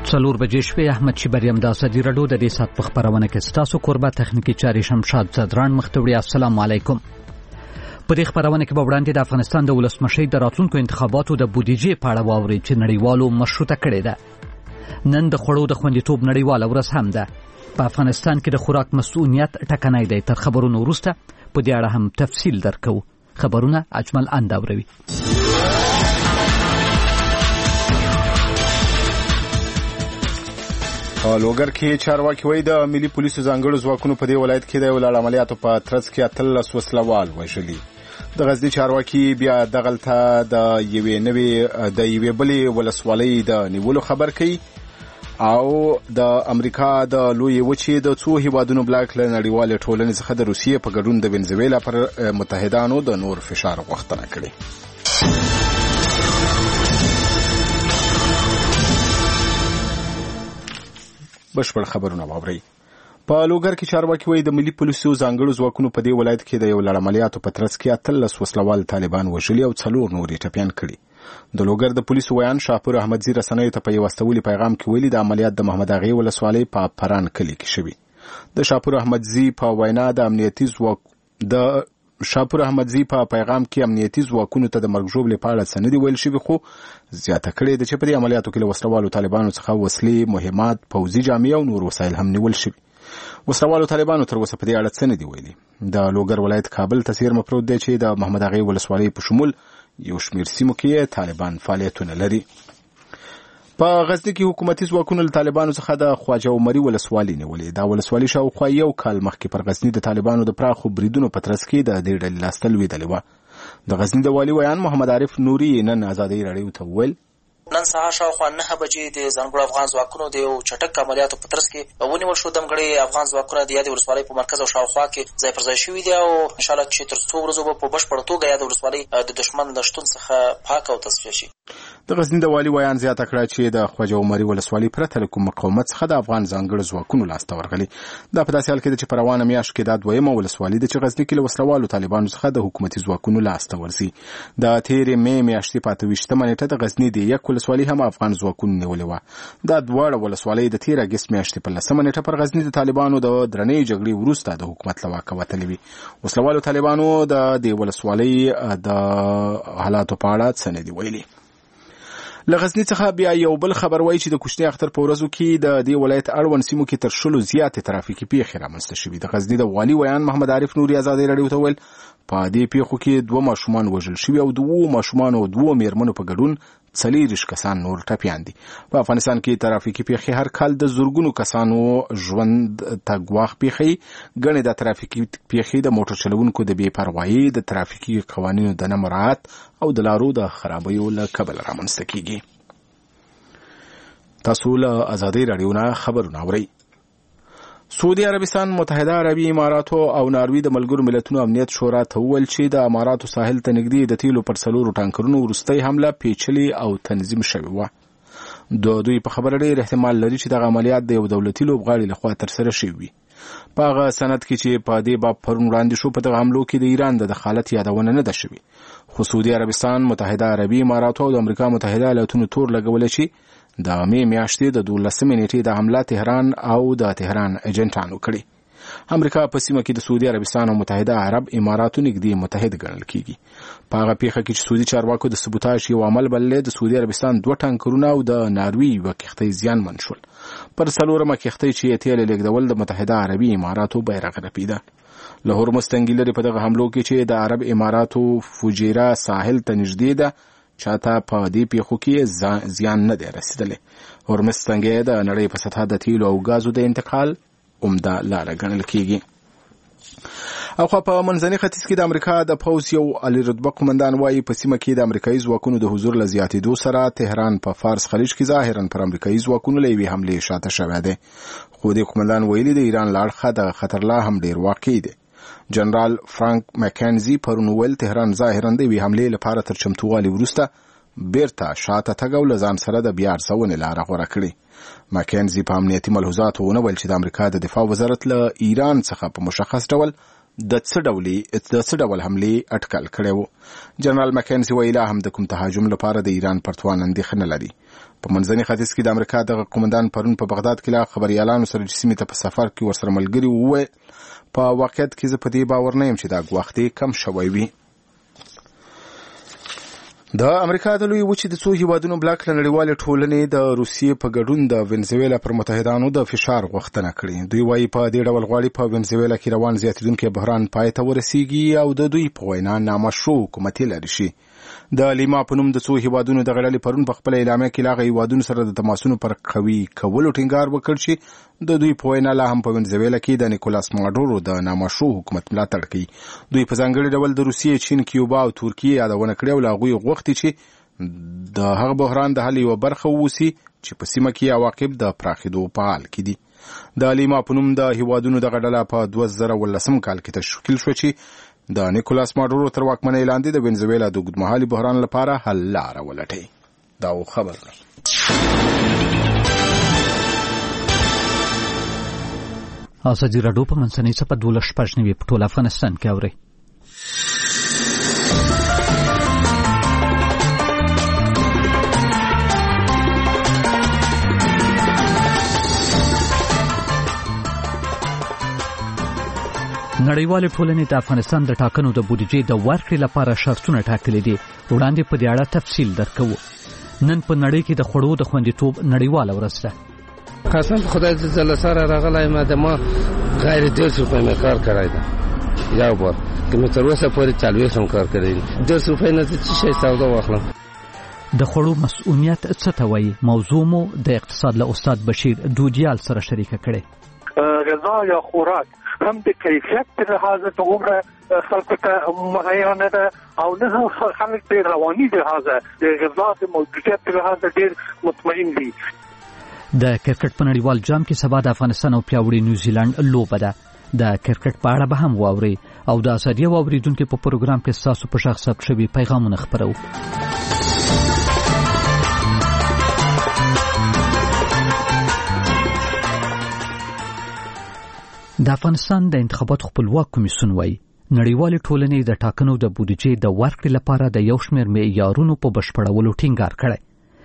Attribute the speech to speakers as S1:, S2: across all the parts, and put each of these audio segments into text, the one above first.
S1: څلور بجې شپې احمد شیبریم د ازادي راډیو د دې سات په خبرونه کې ستاسو قربت تخنیکی چاري شمشاد زدران مختوړي. السلام علیکم. په دې خبرونه کې به وړاندې د افغانستان د ولسمشر د راتلونکو انتخاباتو د بودیجې په اړه واوري چې نړیوالو مشروطه کړې ده. نن د خوړو د خوندیتوب نړیواله ورځ هم ده. په افغانستان کې د خوراک مسؤلیت ټکنۍ دی. تر خبرونو وروسته په دې اړه هم تفصیل درکو. خبرونه اجمل انداوروي.
S2: لوګر کې چارواکي وایي د ملي پولیسو ځانګړو ځواکونو په دې ولایت کې د یو لړ عملیاتو په ترڅ کې 13 وسلوال وژلي. د غزنی چارواکي بیا دغلته د یوې بلې ولسوالۍ د نیولو خبر کوي او د امریکا د لوی وچې د څو هیوادونو بلاک له نړیوال ټولنې څخه د روسیې په ګډون د وینزویلا پر متحدانو د نور فشار غوښتنه کړې. بشپړ خبرونه واوري. په لوګر کې چارواکي وایي د ملي پولیسو ځانګړو ځواکونو په دې ولایت کې د یو لړ عملیاتو په ترڅ کې 13 وسلوال طالبان وژلي او 4 نور ټپيان کړي. د لوګر د پولیسو ویان شاپور احمدزي رسنیو ته په یو استولي پیغام کې ویلي د عملیات د محمد اغه ولسوالۍ په پران کلی کې شوی. د شاپور احمدزي په وینا د امنیتي پیغام کې امنیتي ځواکونو ته د مرګ ژوبلې په اړه سندې ویل شوی، خو زیاته کړې د چې په دې عملیاتو کې له وسلوالو طالبانو څخه وسلې، مهمات، پوځي جامې او نور وسایل هم نیول شوي. وسلوالو طالبانو تر اوسه په دې اړه سندې ویلي. د لوګر ولایت کابل ته سیر مپروت دی چې د محمد اغه ولسوالۍ په شمول یو شمېر سیمو کې طالبان فعالیتونه لري. په غزنی کې حکومتي ځواکونو له طالبانو څخه د خواجه عمري ولسوالۍ نیولې. دا ولسوالۍ شاوخوا یو کال مخکې پر غزنی د طالبانو د پراخو بریدونو په ترڅ کې د دې ډلې لاسته لوېدلې وه. د غزنی د والي ویان محمد عارف نوري نن ازادي راډیو ته وویل
S3: نن سهار شاوخوا 9 بجې د ځانګړو افغان ځواکونو د یو چټک عملیاتو په ترڅ کې ونیول شو. دمګړي افغان ځواکونه د یادې ولسوالۍ په مرکز او شاوخوا کې ځای پر ځای شوي دي او انشاءالله چې تر څو ورځو به په بشپړه توګه یادې ولسوالۍ د دشمن له شتون څخه پاکه او تصفیه شي.
S2: د غزنی د والي ویان زیاته کړه چې د خواجه عمري ولسوالۍ پرته له کوم مقاومت څخه د افغان ځانګړو ځواکونو لاسته ورغلي. دا په داسې حال کې ده چې په روانه میاشت کې دا دویمه ولسوالۍ ده چې غزنی کې له وسلوالو طالبانو څخه د حکومتي ځواکونو لاسته ورځي. د تېرې مې میاشتې په 28 نیټه د غزنی د یک ولسوالۍ هم افغان ځواکونو نیولې وه. دا دواړه ولسوالۍ د 13 اګست میاشتې په 10 نیټه پر غزنی د طالبانو د درنې جګړې وروسته د حکومت له واکه وتلې وي. وسلوالو طالبانو د دې ولسوالۍ د حالاتو په اړه څه نه دي ویلي. له غزنی څخه بیا یو بل خبر وایي چې د کوچني اختر په ورځو کې د دې ولایت اړوند سیمو کې تر 10 زیاتې ترافیکي پیښې رامنځته شوي. د غزنی د والي ویان محمد عارف نوري ازادي راډیو ته ویل په دې پیښو کې 2 ماشومان وژل شوي او 2 ماشومان او 2 میرمنو په ګډون 40 کسان نور ټپيان دي. په افغانستان کې ترافیکي پیښې هر کال د زورګونو کسانو ژوند ته ګواښ پیښي. ګڼې د ترافیکي پیښې د موټر چلوونکو د بې پروایي، د ترافیکي قوانینو د نه مراعات او د لارو د خرابیو له کبله رامنځته کیږي. تاسو له ازادي راډیو نه خبرونه اورئ. سعودي عربستان، متحده عربي اماراتو او ناروی د ملګرو ملتونو امنیت شورا ته وویل چې د اماراتو ساحل ته نږدې د تیلو پر 4 ټانکرونو وروستۍ حمله پیچلې او تنظیم شوې وه. د دوی په خبره ډېر احتمال لري چې دغه عملیات د یو دولتي لوبغاړي لخوا ترسره شوي وي. په هغه سند کې چې په دې باب پرون وړاندې شو، په دغه حملو کې د ایران د دخالت یادونه نه ده شوې، خو سعودي عربستان، متحده عربي اماراتو او د امریکا متحده ایالاتونو تور لګولی چې د مې میاشتې د 12 نیټې د حمله تهران او د تهران ایجنټانو کړي. امریکا په سیمه کې د سعودي عربستان او متحده عرب اماراتو نږدې متحد ګڼل کیږي. په هغه پیښه کې چې سعودي چارواکو د سبوتاژ یو عمل بللې، د سعودي عربستان 2 ټانکرونه او د ناروی یوه کښتۍ زیانمن شول. پر 4مه کښتۍ چې تیل لیږدول د متحده عربي اماراتو بیرغ رپیده. له هرمز تنګي لري په دغه حملو کې چې د عرب اماراتو فوجیرا ساحل ته نږدې ده چاته په دې پیښو کې زیان نه دی رسیدلی. هرمز تنګی د نړۍ په سطحه د تیلو او غازو د انتقال عمده لاره ګڼل کیږي. او خو په منځني ختیځ کې د امریکا د پوځ یو عالی رتبه قومندان وایي په سیمه کې د امریکایي ځواکونو د حضور له زیاتېدو سره تهران په فارس خلیج کې ظاهرا پر امریکایي ځواکونو له یوې حملې شاته شوی دی. خو د قومندان ویلي د ایران له اړخه د خطر لا هم ډېر واقع دی. جنرال فرانک مکینزي پرون ویل تهران ظاهرا د یوې حملې لپاره تر چمتووالي وروسته بیرته شاته تګ او له ځان سره د بیا ارزونې لاره غوره کړې. مکینزي په امنیتي ملحوظاتو ونه ویل چې د امریکا د دفاع وزارت له ایران څخه په مشخص ډول د څه ډول حملې اټکل کړی و. جنرال مکینزي ویلا هم د کوم تهاجم لپاره د ایران پرتوان اندېښنه لري. په منځني ختیځ کې د امریکا دغه قومندان پرون په بغداد کې لا خبريالانو سره چې سیمې ته په سفر کې ورسره ملګري وویل په واقعیت کې زه په دې باور نه یم چې دا وخت کم شوی وي. د امریکا د لوی وچې د څو هیوادونو بلاک له نړیوالې ټولنې د روسیې په ګډون د وینزویلا پر متحدانو د فشار غوښتنه کړې. دوی وايي په دې ډول غواړي په وینزویلا کې روان زیاتېدونکي بحران پای ته ورسیږي او د دوی په وینا نامشروع حکومت لري شي. د لیما په نوم د څو هیوادونو د غړلې پرون په خپل اعلامیه کې لاغه هیوادونو سره د تماسونو پر قوي کولو ټینګار وکړ چې د دوی په وینا لا هم په وینزویلا کې د نیکولاس ماډورو د نامشروع حکومت ملاتړ کوي. دوی په ځانګړي ډول د روسیې، چین، کیوبا او ترکیې یادونه کړې او هغوی غوښتي چې د هغه بحران د حل یوه برخه ووسی چې په سیمه کې عواقب د پراخېدو په حال کې دي. د لیما په نوم د هیوادونو دغه ډله په 2019 کال کې تشکیل شو چې د نیکولاس ماډورو تر واکمنۍ لاندې د وینزویلا د اوږدمهالي بحران لپاره حل لاره ولټوي. دا خبر ده.
S1: ازادي راډیو په منځنۍ څپه 12 په ټول افغانستان کې اوري. نړیوالې ټولنې د افغانستان د ټاکنو د بودیجې د ورکړې لپاره شرطونه ټاکلي دي. وړاندې په دې اړه تفصیل درکوو. نن په نړۍ کې د خوړو د خوندیتوب نړیواله ورځ ده.
S4: قسم په خدای چې زله سره راغلی ما د ما غیر 150 روپۍ مې کار کړی ده. یو بار که مې تر اوسه پورې 40 هم کار کړی 150 روپۍ نه څه شی سودا واخلم.
S1: د خوړو مسؤلیت څه ته وایي؟ موضوع مو د اقتصاد له استاد بشیر دودیال سره شریکه کړې.
S5: غذا یا خوراک هم د کیفیت په لحاظ ته عمره خلکو ته مهیا نه ده او نه خلک په رواني لحاظ د غذا د موجودیت په لحاظ ډېر مطمئن دي.
S1: د کرکټ په نړیوال جام کې سبا د افغانستان او پیاوړي نیوزیلند لوبه ده. د کرکټ په اړه به هم واوري او د ازادي واوریدونکو په پروګرام کې تاسو په شخص ثبت شوي پیغامونه خبرو. د افغانستان د انتخاباتو خپلواک کمیسیون وايي نړیوالې ټولنې د ټاکنو د بودیجې د ورکړې لپاره د یو شمېر معیارونو په بشپړولو ټینګار کړی.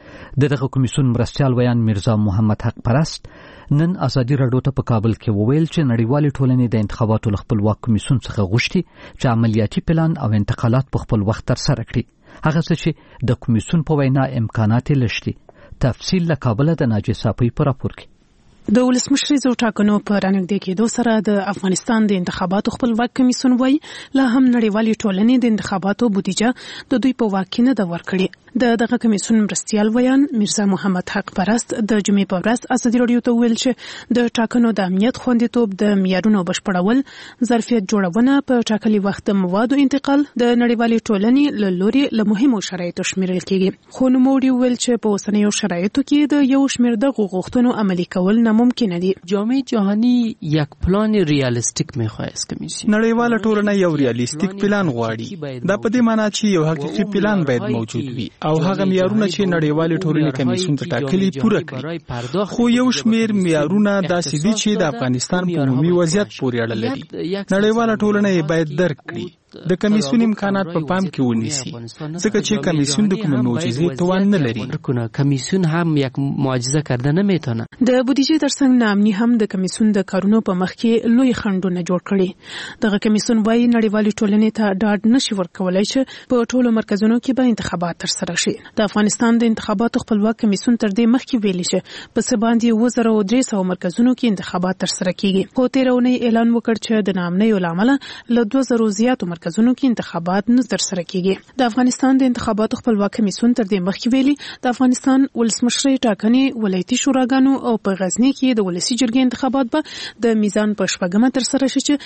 S1: دغه کمیسیون مرستیال ویان میرزا محمد حق پرست نن ازادي راډیو ته په کابل کې وویل چې نړیوالې ټولنې د انتخاباتو خپلواک کمیسیون څخه غوښتي چې عملیاتي پلان او انتقالات په خپل وخت ترسره کړي. هغه څه چې د کمیسیون په وینا امکانات لشتي. تفصیل له کابل د ناجی صافی په راپور کې.
S6: د ولسمشریزو ټاکنو په رانږدې کېدو سره د افغانستان د انتخاباتو خپلواک کمیسیون وايي لا هم نړیوالې ټولنې د انتخاباتو بودیجه د دوی په واک کې نه ده ورکړې. دغه کمیسیون مرستیال ویان میرزا محمد حق پرست د جمعې په ورځ ازادي راډیو ته ویل چې د ټاکنو د امنیت خوندیتوب د معیارونو بشپړول، ظرفیت جوړونه، په ټاکلي وخت د موادو انتقال د نړیوالې ټولنې له لوري له مهمو شرایطو شمیرل کېږي. خو نوموړي ویل چې په اوسنیو شرایطو کې د یو شمېر دغو غوښتنو عملي کول ناممکن دي.
S7: جامعه جهانی یک پلان ریالیستیک میخواد از کمیسیون.
S8: نړیواله ټولنه یو ریالیستیک پلان غواړي. دا په دې معنی چې یو حقیقي پلان باید موجود وي او هغه معیارونه چې نړیوالې ټولنې کمیسیون ته ټاکلي پوره کړي. خو یو شمېر معیارونه داسې دي چې د افغانستان په عمومي وضعیت پورې اړه لري. نړیواله ټولنه یې باید درک کړي. د کمیسیون امکانات په پام کې ونیسي ځکه چې کمیسیون د کومې معجزې توان نه لري.
S7: کمیسیون هم یک معجزه کرده نمیتونه.
S6: د بودیجې ترڅنګ نامني هم د کمیسیون د کارونو په مخ کې لوی خنډونه جوړ کړي. دغه کمیسیون وايي نړیوالې ټولنې ته ډاډ نشي ورکولای چې په ټولو مرکزونو کې به انتخابات ترسره شي. د افغانستان د انتخاباتو خپلواک کمیسیون تر دې مخکې ویلي چې په څه باندې 2300 مرکزونو کې انتخابات ترسره کیږي. خو تیر اونۍ اعلان وکړ چې د نامنیو لامل له 2000 زیاتو مرکزونو کې انتخابات نه ترسره کیږي. د افغانستان د انتخاباتو خپلواک کمیسیون تر دې مخکې ویلي د افغانستان ولسمشري ټاکنې ولایتي شوراګانو او په غزنی کې د ولسی جرګې انتخابات به د میزان په شپږمه ترسره شي چې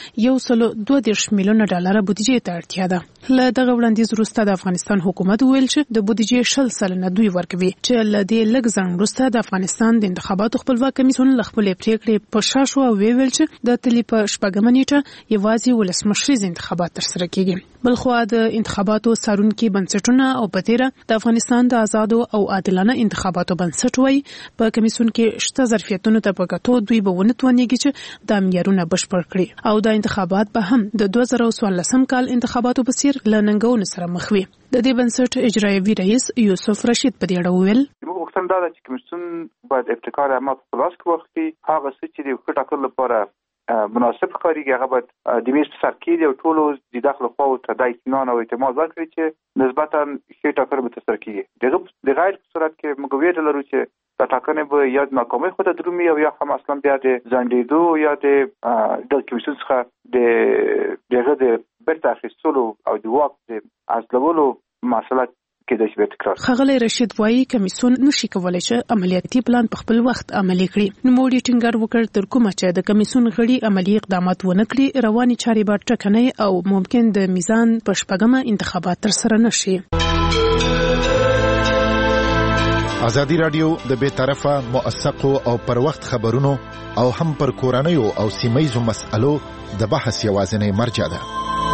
S6: 1.2 میلیون ډالر بودیجې ته اړتیا ده. له دغه وړاندیز وروسته د افغانستان حکومت ویل چې د بودیجې 0% دوی ورکوي چې له دې لږ ځنډ وروسته د افغانستان د انتخاباتو خپلواک کمیسیون له خپلې پریکړې په شا شو او ویل چې د تلې په شپږمه نیټه یوازې ولسمشریز انتخابات ترسره ترسره کیږي. بلخوا د انتخاباتو څارونکو بنسټونه او په تیره د افغانستان د آزادو او عادلانه انتخاباتو بنسټ وای په کمیسیون کې شته ظرفیتونو ته په کتو دوی به ونتونیږي چې د معیارونه بشپړ کړي او د انتخابات به هم د 2014 کال انتخاباتو په څیر لننګونو سره مخ وي. د دې بنسټ اجرایوي رئیس یوسف رشید په دې اړه وویل
S9: موږ دا چې کمیسیون باید ابتکار عامه په لاس کې واخلي، هغه څه چې د ټاکلو لپاره مناسب ښکارېږي هغه باید د میز په سر کېږي او ټولو د داخله خواو ته د اطمینان او اعتماد ورکړي چې نسبتا ښې ټاکنې به ترسره کېږي. د غیر په صورت کې موږ ویره لرو چې دا ټاکنې به یا د ناکامۍ خوا ته درومي او یا هم اصلا بیا د ځنډېدو یا د کمیسیون څخه دغه د بیرته اخیستلو او د واک د اصلولو مسله
S6: ښاغلی رشید وايي کمیسیون نشي کولای چې عملیاتي پلان په خپل وخت عملي کړي. نوموړي ټینګار وکړ تر کومه چې د کمیسیون غړي عملي اقدامات ونه کړي رواني چارې به ټکنۍ او ممکن د میزان په شپږمه انتخابات ترسره نشي.
S10: ازادي رادیو د بې طرفه موثقو او پر وخت خبرونو او هم پر کورنیو او سیمه‌یزو مسألو د بحث یوازینی مرجع ده.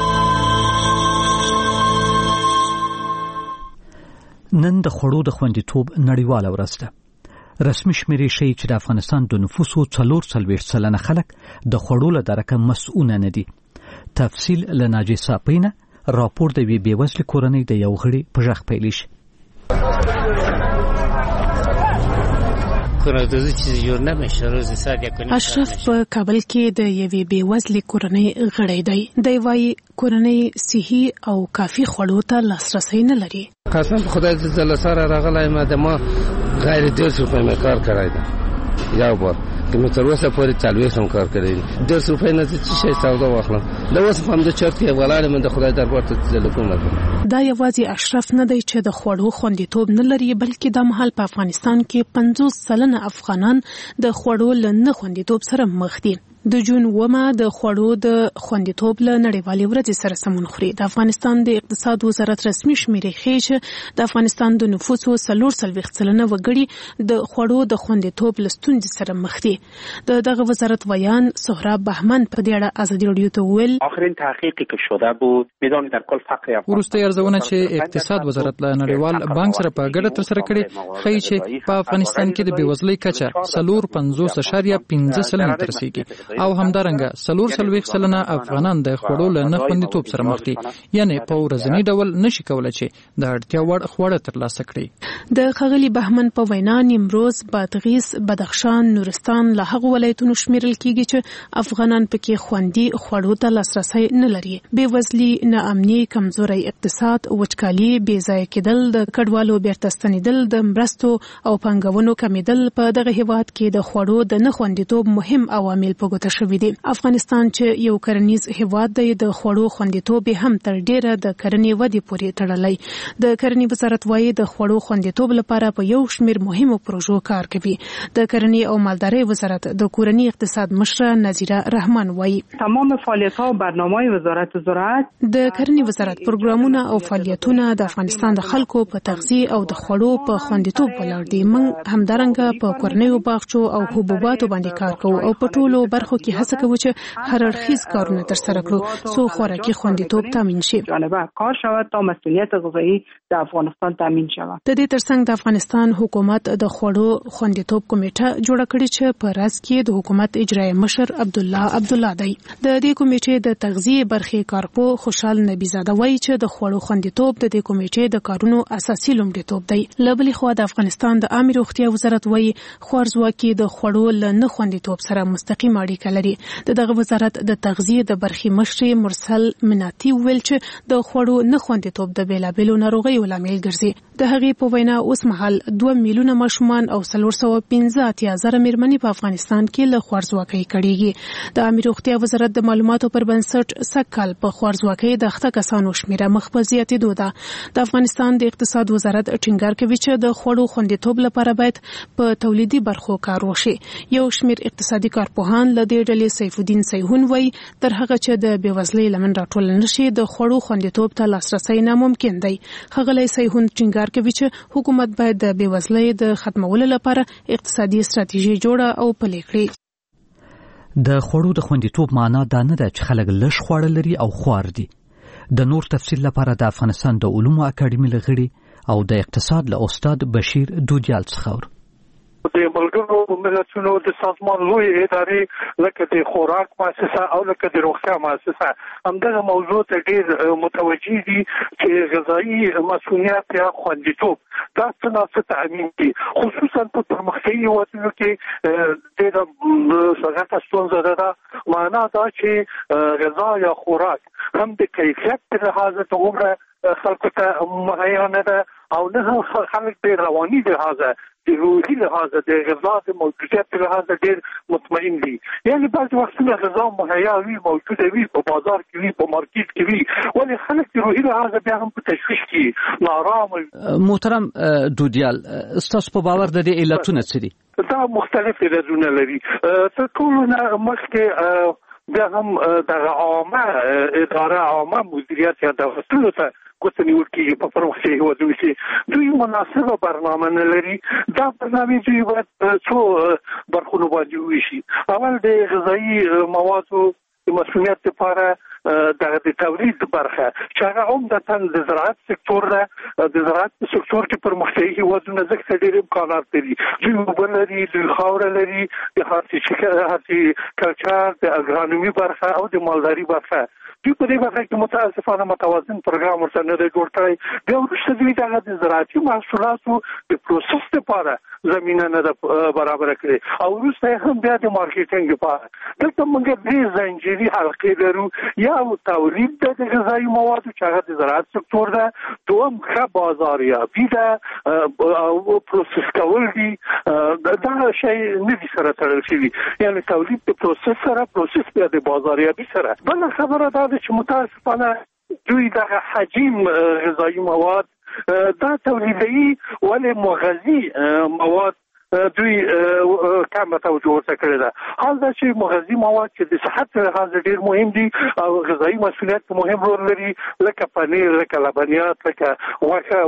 S1: نن د خوړو د خوندیتوب نړیواله ورځ ده. رسمي شمیرې ښیي چې د افغانستان د نفوسو 44% خلک د خوړو له درکه مسؤل نه دي. تفصیل له ناجي صاپینه راپور د وی بیوزل کورنۍ د یو غړي په ژغ پیل شي.
S6: اشرف په کابل کې د یوې بیوزلې کورنۍ غړی دی. دی وايي کورنۍ صحي او کافي خوړو ته لاسرسی نه لري.
S4: قسم په خدای چې له سره راغلی ما غیر 150 روپۍ مې کار کړی دی یو بار که مې تر اوسه پورې 40 هم کار کړی دی. 150 روپۍ نه څه شی سودا واخلم له اوس هم د چرته ولاړ مې د خدای دربار ته تلفون وکړ.
S6: دا یوازې اشرف نه دی چې د خوړو خوندیتوب نه لري بلکې د مهال په افغانستان کې 50% افغانان د خوړو له نه خوندیتوب سره مخ دي. د جون ومه د خوړو د خوندیتوب له نړیوالې ورځې سره سمون خوري. د افغانستان د اقتصاد وزارت رسمي شمیرې ښیي چې د افغانستان د نفوسو 40% وګړي د خوړو د خوندیتوب له ستونزې سره مخ دي. دغه وزارت ویان سهراب بهمن په دې اړه ازادي رادیو ته وویل
S11: آخرین تحقیقی که شده بود میدانید در کل فقر
S8: وروسته ارزونه چې اقتصاد وزارت له نړیوال بانک سره په ګډه ترسره کړې ښیي چې په افغانستان کې د بیوزلۍ کچه 4.50% ته رسیږي او همدارنګه 40% افغانان د خوړو له نه خوندیتوب سره مخ دي. یعنی په ورځنی ډول نشي کولای چې د اړتیا وړ خواړه ترلاسه کړي.
S6: د ښاغلي بهمن په وینا نیمروز، بادغیس، بدخشان، نورستان له هغو ولایتونو شمیرل کیږي چې افغانان پکې خوندي خوړو ته لاسرسی نه لري. بیوزلي، ناامني، کمزوري اقتصاد، وچکالي، بې ځایه کېدل، د کډوالو بیرته ستنېدل، د مرستو او پانګونو کمیدل په دغه هیواد کې د خوړو د نه خوندیتوب مهم عوامل په ګوته شوي دي. افغانستان چې یو کرنیز هیواد دی د خوړو خوندیتوب هم تر ډیره د کرنې ودې پورې تړلی. د کرنې وزارت وايي د خوړو خوندیتوب لپاره په یو شمیر مهمو پروژو کار کوي. د کرنې او مالدارۍ وزارت د کورنی اقتصاد مشره نذیره رحمان وايي
S12: تمام فعالیت‌ها و برنامه‌های وزارت زراعت
S6: د کرنې وزارت پروګرامونه او فعالیتونه د افغانستان د خلکو په تغذیه او د خوړو په خوندیتوب ولاړ دي. موږ همدارنګه په کورنیو باغچو او حبوباتو باندې کار کوو او په ټولو برخو کې هڅه کوو چې هر اړخیز کارونه ترسره کړو څو خوراکي خوندیتوب تامین شي.
S12: کار شود تا مسئولیت غذایی د افغانستان تامین شود.
S6: د دې ترڅنګ د افغانستان حکومت د خوړو خوندیتوب کمیټه جوړه کړې چې په راز کې د حکومت اجرایی مشر عبدالله دی. د دې کمیټې د تغذیه برخې کارپو خوشحال نبی زاده وایي چې د خوړو خوندیتوب د دې کمیټې د کارونو اساسي لومړیتوب دی. له بلې خوا د افغانستان د عامه روغتیا وزارت وایي خوارځواکي د خوړو له نه خوندیتوب سره مستقیم اړیکه لري. دغه وزارت د تغذیه د برخې مشر مرسل مناتی ویل چې د خوړو نه خوندیتوب د بیلابیلو ناروغیو لامل ګرځي. د هغې په وینا اوس مهال 2 میلیونه ماشومان او 415,000 میرمنې په افغانستان کې له خوارځواکۍ کړيږي. د عامه روغتیا وزارت د معلوماتو پر بنسټ سکهال په خوارځواکۍ د اخته کسانو شمیره مخ په زیاتېدو ده. د افغانستان د اقتصاد وزارت ټینګار کوي چې د خوړو خوندیتوب لپاره باید په تولیدي برخو کار وشي. یو شمیر اقتصادي کارپوهان له دې ډلې سیف الدین سیهون وایي تر هغه چې د بیوزلۍ لمن راټول نشي د خوړو خوندیتوب ته لاسرسی ناممکن دی. ښاغلی سیهون ټینګار کوي چې حکومت باید د بیوزلۍ د ختمولو لپاره اقتصادي ستراتیژي جوړه او پلي کړي.
S1: د خوړو د خوندیتوب معنا دا نه ده چې خلک لږ خواړه لري او خوار دي. د نور تفصیل لپاره د افغانستان د علومو اکاډمي لغړي او د اقتصاد له استاد بشیر دودیال څخه
S5: د ملګرو ملتونو د سازمان لوی ادارې لکه د خوراک مؤسسه او لکه د روغتیا مؤسسه همدغه موضوع ته ډېر متوجه دي چې غذایي مسؤلیت یا خوندیتوب دا څه تامین دي، خصوصا په پرمختللي هېوادونو کې ډېره غټه ستونزه ده. معنا دا چې غذا یا خوراک هم د کیفیت په لحاظ هغومره خلکو ته مهیا نه ده او نه خلک د رواني لحاظه د روحي لحاظه د غذا د موجودیت په لحاظ ډېر مطمئن دي. یعنې بعضې وختونه غذا مهیا وي، موجوده وي، په بازار کې وي، په مارکیټ کې وي، ولې خلک د روحي لحاظه بیا هم په تشویش کې ناارامه.
S1: محترم دودیال، ستاسو په باور د دې علتونه څه دي؟
S5: دا مختلف علتونه لري. تر ټولو نه مخکې بیا هم دغه عامه اداره عامه مدیریت یا دولتونو ته ګوته نیول کېږي په پرمختللي هېوادونو کې دوی مناسبه برنامه نه لري. دا برنامې دوی باید څو برخونو باندې وویشي. اول د غذایي موادو د مسؤلیت لپاره د تولید برخه چې هغه عمدتاً د زراعت سکتور ده. د زراعت په سکتور کې پرمختللي هېوادونه ځکه ډېر امکانات لري، دوی اوبه لري، دوی خاوره لري، د هارتیکلچر د اګرانومي برخه او د مالداري برخه. دوی په دې برخه کې متاسفانه متوازن پروګرام ورته نه دی جوړ کړی. بیا وروسته دوی دغه د زراعتي محصولاتو د پروسس لپاره زمینه نه ده برابره کړې او وروسته یې هم بیا د مارکیټینګ لپاره. دلته موږ درې زنجیري حلقې لرو. یو تولید د غذایي موادو چې هغه د زراعت سکتور ده، دوم ښه بازاریابي ده او پروسس کول دي. دا شی نه دي سره تړل شوي، یعنې تولید د پروسس سره، پروسس بیا د بازاریابي سره. بله خبره دا ده چې متاسفانه دوی دغه حجم غذایي مواد دا تولیدوي، ولې مغذي مواد دوی کمه توجه ورته کړې ده. حال دا چې مغذي مواد چې د صحت په لحاظ ډېر مهم دي او غذایي مسؤلیت مهم رول لري، لکه پنیر، لکه لبنیات، لکه غوښه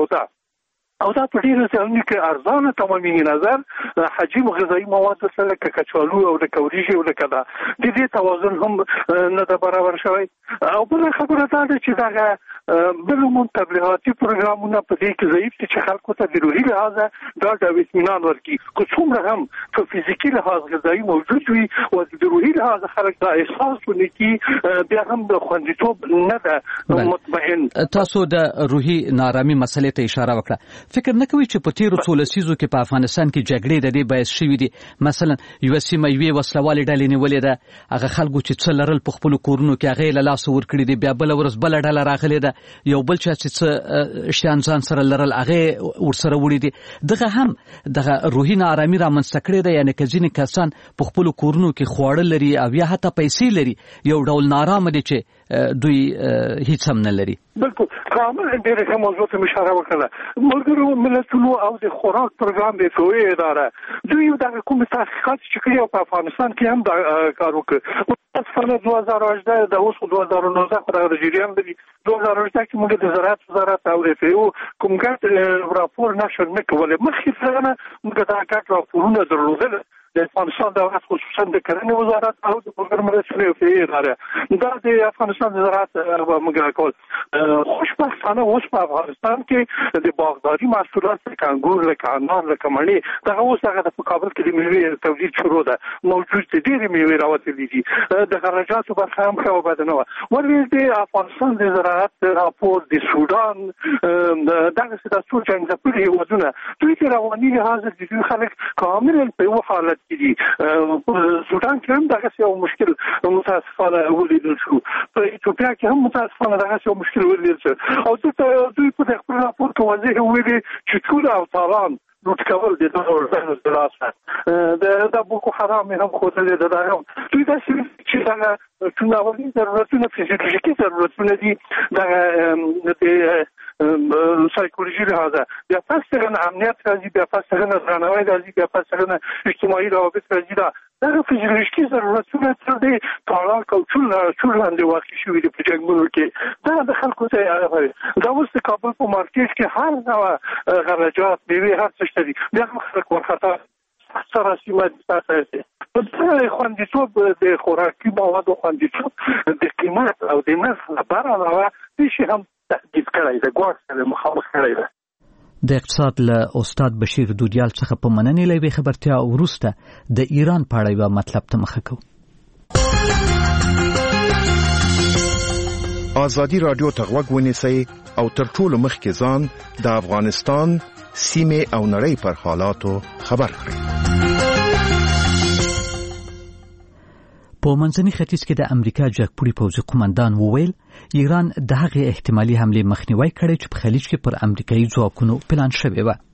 S5: او دا په ډېرو ځایونو کې ارزانه تمامي نظر حجم غذایي مواد سره لکه کچالو او لکه وریجې او لکه دا د دې توازن هم نه ده برابر شوی. او بله خبره دا ده چې دغه بل تبلیغاتي پروګرامونه په دې کې ضعیف دي چې خلکو ته د روحي لحاظه ډاډ او اطمینان ورکړي. که څومره هم په فزیکي لحاظ غذایي موجود وي او د روحي لحاظ خلک دا احساس ونه کړي، بیا هم د خوندیتوب نه ده مطمئن.
S1: تاسو د روحي نارامي مسلې ته اشاره وکړه. فکر نه کوي چې په تیرو څو لسیزو کې په افغانستان کې جګړې د دې باعث شوي دي؟ مثلا یوه سیمه یوې وسلوالې ډلې نیولې ده، هغه خلکو چې څه لرل په خپلو کورونو کې هغه یې له لاسه ورکړي دي، بیا بله ورځ بله ډله راغلې ده، یو بل چا چې څه شیان ځان سره لرل هغه یې ورسره وړي دي. دغه هم دغه روحي ناارامي رامنځته کړې ده. یعنې که ځینې کسان په خپلو کورونو کې خواړه لري او یا حتی پیسې لري، یو ډول نارامه دي چې دوی هیڅ هم نه لري.
S5: بالکل کامل ډېرې ښه موضوع ته اشاره وکړه. ملګرو ملتونو او د خوراک پروګرام د FAO اداره دوی دغه کوم تحقیقات چې کړي او په افغانستان کې هم دا کار وکړ. متاسفانه 2018 د اوس 2019 خو دغه جریان دی. 2018 کې موږ د زراعت وزارت او FAO کوم ګډ راپور نشر نه کولای. مخکې څنګه موږ دا ګډ راپورونه درلودل د افغانستان دولت، خصوصا د کرنې وزارت او د پروګرام رسمي FAO اداره. دا د افغانستان د زراعت موږ کول. خوشبختانه اوس په افغانستان کې د باغداري محصولات لکه انګور، لکه انار، لکه مڼې دغه اوس هغه د کابل کې د میوې تولید شروع ده. موجود دي ډېرې میوې راوتلې دي. د خراجاتو برخه هم ښه وبده نه وه. ولې د افغانستان د زراعت راپور د سودان دغسې دا څو جنګ هېوادونه دوی د رواني لحاظ د دوی خلک کاملا په یو حالت کې دي. سودان کې هم دغسې یو مشکل متاسفانه ولیدل شو. په ایتوپیا کې هم متاسفانه دغسې یو مشکل ولیدل شو. او دوی په خپل راپور کې واضح ویلي چې ټول اوطالان لوټ کول د دغه ورځو د لاسه د بوکو حرام هم ښودلې ده. دا هم دوی داسې چې دغه ټولناوي ضرورتونه فزیولوژیکي ضرورتونه دي دغه د سایکولوژي لحاظه، بیا پس دغه امنیت راځي، بیا پس دغه درناوی راځي، بیا پس دغه اجتماعي روابط راځي. دغه فزیولوژیکي ضرورتونه تر دې تالاک او ټول لاندې واقع شوي دي په جنګونو کې. دا د خلکو ته دا اوس د کابل په مارکیټ کې هر ډول غلجات، میوې، هر څه شته دي. بیا هم خلک ورخطا سره سیمه دي. خوندیتوب د خوراکي موادو خوندیتوب د قیمت او د نرخ لپاره علاوه د شي هم تهدید کړی د ګواښ سره مخامخ کړی دی.
S1: د اقتصاد له استاد بشیر دودیال څخه په مننې لوي خبرتیا وروسته د ایران په اړه یو مطلب ته مخه کوو.
S10: ازادي رادیو ته غوږ ونیسئ او تر ټولو مخکې ځان د افغانستان سیمې او نړۍ پر حالاتو خبر کړئ.
S1: په منځني ختیځ کې د امریکا جګپوړي پوځي قومندان وویل ایران د هغې احتمالي حملې مخنیوي کړی چې په خلیج کې پر امریکایي ځواکونو پلان شوی و.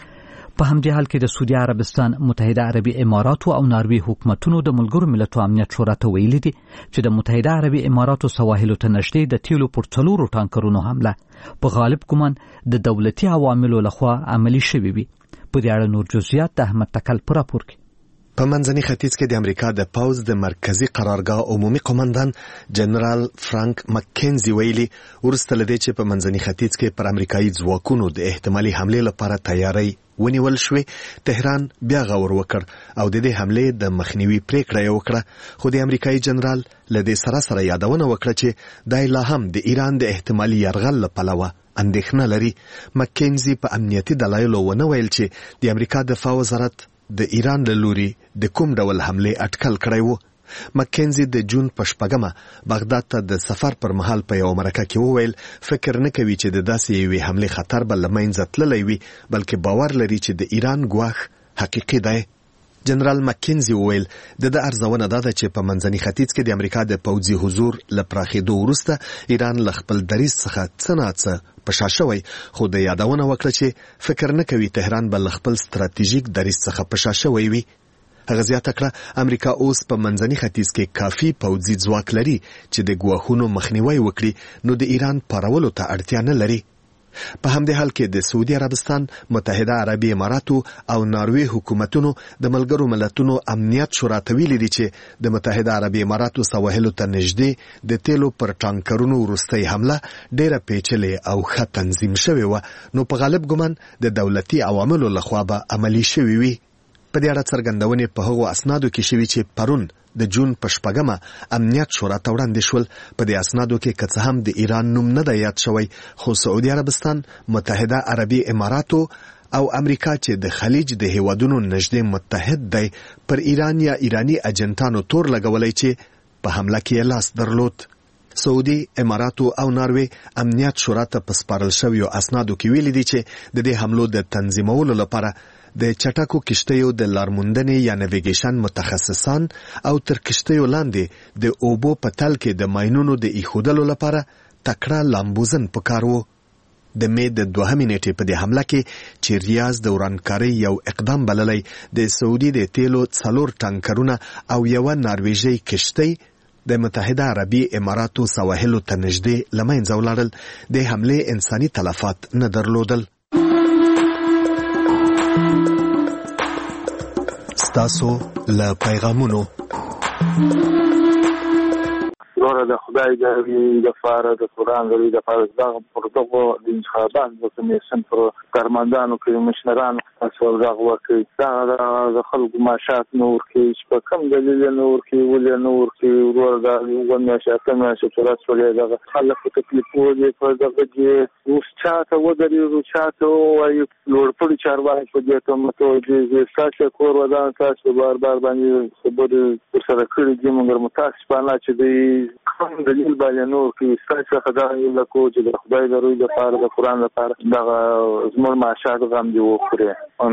S1: په همدې حال کې د سعودي عربستان، متحده عربي اماراتو او ناروې حکومتونو د ملګرو ملتونو امنیت شورا ته ویلي دي چې د متحده عربي اماراتو سواحلو ته نږدې د تیلو پر 4 ټانکرونو حمله په غالب ګمان د دولتي عواملو لخوا عملي شوې وي. په دې اړه نور جزئیات د احمد تکل په راپور کې.
S13: په منځني ختیځ کې د امریکا د پوځ د مرکزی قرارګاه عمومي قومندان جنرال فرانک مکینزي ویلي ورسته لدې چې په منځني ختیځ کې پر امریکایي ځواکونو د احتمالي حملې لپاره تیاری ونیول شوې، تهران بیا غور وکړ او د دې حملې د مخنیوي پریکړه وکړه. خو د امریکایي جنرال لدې سره یادونه وکړه چې دای لا هم د ایران د احتمالي یرغل لپاره اندېښنه لري. مکینزي په امنیتي دلایلو ونه ویل چې د امریکا دفاع وزارت د ایران له لوري د کوم ډول حمله اټکل کړی وو. مکینزي د جون په 8 بغداد ته د سفر پر مهال په یو مرکه کې وویل فکر نه کوي چې د داسې یوې حمله خطر بل لمنځه تللی وي، بلکې باور لري چې د ایران ګواښ حقیقي دی. جنرال مکینزي وویل د ارزونه ده چې په منځني ختیځ کې د امریکا د پوځي حضور لپاره وروسته ایران له خپل دریځ څخه څه نه څه په شا شوی، خو د یادونه وکړه چې فکر نه کوي تهران به له خپل ستراتیژیک دریځ څخه په شا شوی وي. هغه زیاته کړه امریکا اوس په منځني ختیځ کې کافي پوځي ځواک لري چې د ګواښونو مخنیوي وکړي، نو د ایران پارولو ته اړتیا نه لري. په همدې حال کې د سعودي عربستان، متحده عربي اماراتو او ناروې حکومتونو د ملګرو ملتونو امنیت شورا ته ویلي دي چې د متحده عربي اماراتو سواحلو ته نږدې د تیلو پر ټانکرونو وروستۍ حمله ډېره پیچلې او ښه تنظیم شوې وه، نو په غالب ګمان د دولتي عواملو لخوا به عملي شوې وي. په دې اړه څرګندونې په هغو اسنادو کې شوي چې پرون د جون په 8 امنیت شورا ته وړاندې شول. په دې اسنادو کې که څه هم د ایران نوم نه دی یاد شوی، خو سعودي عربستان، متحده عربي اماراتو او امریکا چې د خلیج د هیوادونو نږدې متحد دی پر ایران یا ایرانی اجنټانو تور لګولای چې په حمله کې لاس درلود. سعودي، اماراتو او ناروې امنیت شورا ته په سپارل شویو اسنادو کې ویلي دي چې د دې حملو د تنظیمولو لپاره د چټکو کشتیو د لارموندنې یا نیویګیشن متخصصان او تر کشتیو لاندې د اوبو په تل کې د ماینونو د ایښودلو لپاره تکړه لامبوزن پکار وو. د مې د 2 نیټې په دې حمله کې چې ریاض د ورانکارۍ یو اقدام بللی، د سعودي د تیلو 4 ټانکرونه او یو نارویژي کشتۍ د متحده عربي اماراتو سواحلو ته نږدې لمنځه ولاړل. د حملې انساني تلفات نه درلودل. ستاسو له پیغامونو
S14: ورته د خدای د فاره د قرآن د فاره د پروتوکو د انتخابات د کمیسیون پر کارمندانو کې مشران تاسو راغ ورکړي د خلکو معاشات نور کې چې په کم دلیل نور کې ولې نور کې ورته یو معاشات چې راځي د خلکو تکلیفونه دي په دغه کې اوس چاته ودرې چاته وایي لوړ پړي چارواکي په دې ته متوجه ساتي کور ودان تاسو بار باندې خبرې سره کړې دي موږ متاسفانه چې د کوم دلیل باندې نور کې ستاسو خدای له کو چې د خدای د روی لپاره د قرآن لپاره دغه زموږ معاشات غم دی وکړي.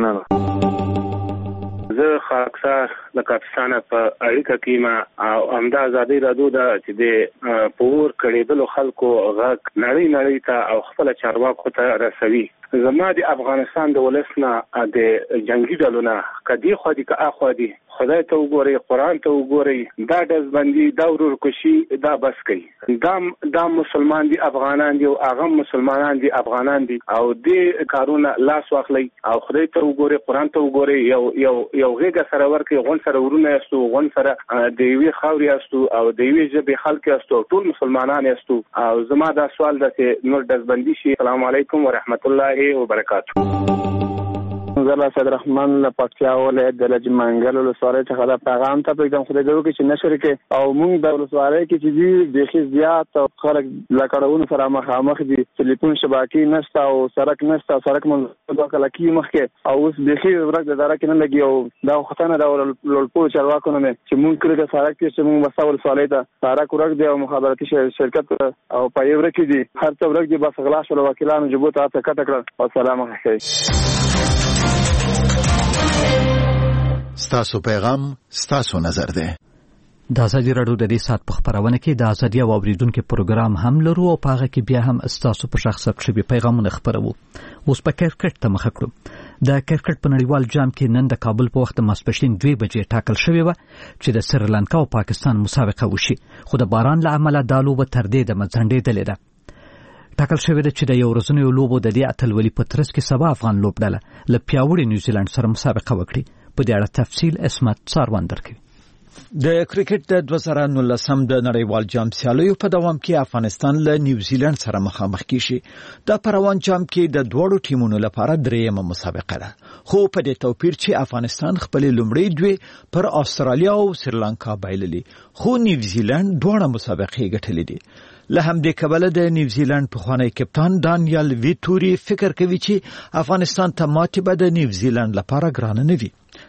S11: زه خاکسار د پاکستان په اړیکه کې ما او همدا ازادي رادیو دا چې د پور کړېدلو خلکو غږ نړۍ ته او خپل چارواکو ته رسوي. زما د افغانستان د ولسنا د جنگي ډلو نه کدي خو دي که اخو دي خدای ته وګوري، قرآن ته وګوري، دا دزبندي دا ورورکشي دا بس کوي. دا مسلمان دي، افغانان دي او هغه مسلمانان دي، افغانان دي او دې کارونه لاس واخلي او خدای ته وګوري، قرآن ته وګوري. یو غیګه سره ورکي، غون سره ورونه یاستو، غون سره د یوې خاورې یاستو او د یوې ژبې خلک یاستو، ټول مسلمانان یاستو. او زما دا سوال ده چې نور دزبندي شي. السلام علیکم ورحمت الله وبرکاته.
S14: زه سید رحمان له پکتیا ولایت د لج منګل ولسوالۍ څخه دا پیغام ته پرېږدم خدای دې وکړي چې نشر کې او موږ د ولسوالۍ کې چې دي بیخي زیات خلک له کړهونو سره مخامخ دي ټلیفون شبکې نشته او سړک نشته سړک منځ کله کې مخکې او اوس بیخي ورک د دره کې نه لګي او دا وختونه د لوړپوړو چارواکو نه چې موږ کړی د سړک کې چې موږ بس ولسوالۍ ته سړک ورک دی او مخابراتي شرکت او پای ورک دي هر څه ورک دي بس غلا شول وکیلانو جبو ته کټ کړ او سلام علیکم.
S10: ستاسو پیغام ستاسو نظر ده.
S1: د ازادي راډیو د دې سات په خبرونه کې د ازادي او اوریدونکو پروګرام هم لرو او په هغه کې بیا هم ستاسو په شخص ثبت پیغامونه خبرو. اوس په کرکټ ته مخ کړو. د کرکټ په نړیوال جام کې نن د کابل په وخت ماسپښین 2 بجې ټاکل شوې و چې د سریلانکا او پاکستان مسابقه وشي خو د باران له امله د لوبه تر دې د مځنډېدلې ده. ټاکل شوې ده چې د یو ورځنیو لوبو د دې اتلولي په ترڅ کې سبا افغان لوبډله له پیاوړي نیوزیلند سره مسابقه وکړي. په دې اړه تفصیل اسمت څاروان درکوي.
S15: د کرکټ د 2019 د نړیوال جام سیالیو په دوام کې افغانستان له نیوزیلند سره مخامخ کیږي. د پروان جام کې د دوړو ټیمونو لپاره درېیمه مسابقه ده خو په دې توپیر چې افغانستان خپل لومړی دوی پر استرالیا او سریلانکا بایللي خو نیوزیلند دوه مسابقې ګټلې دي. له همدې کبله د نیوزیلند پخوانی کپتان دانیال ویټوري فکر کوي چې افغانستان ته ماتې به د نیوزیلند لپاره ګرانه نه وي.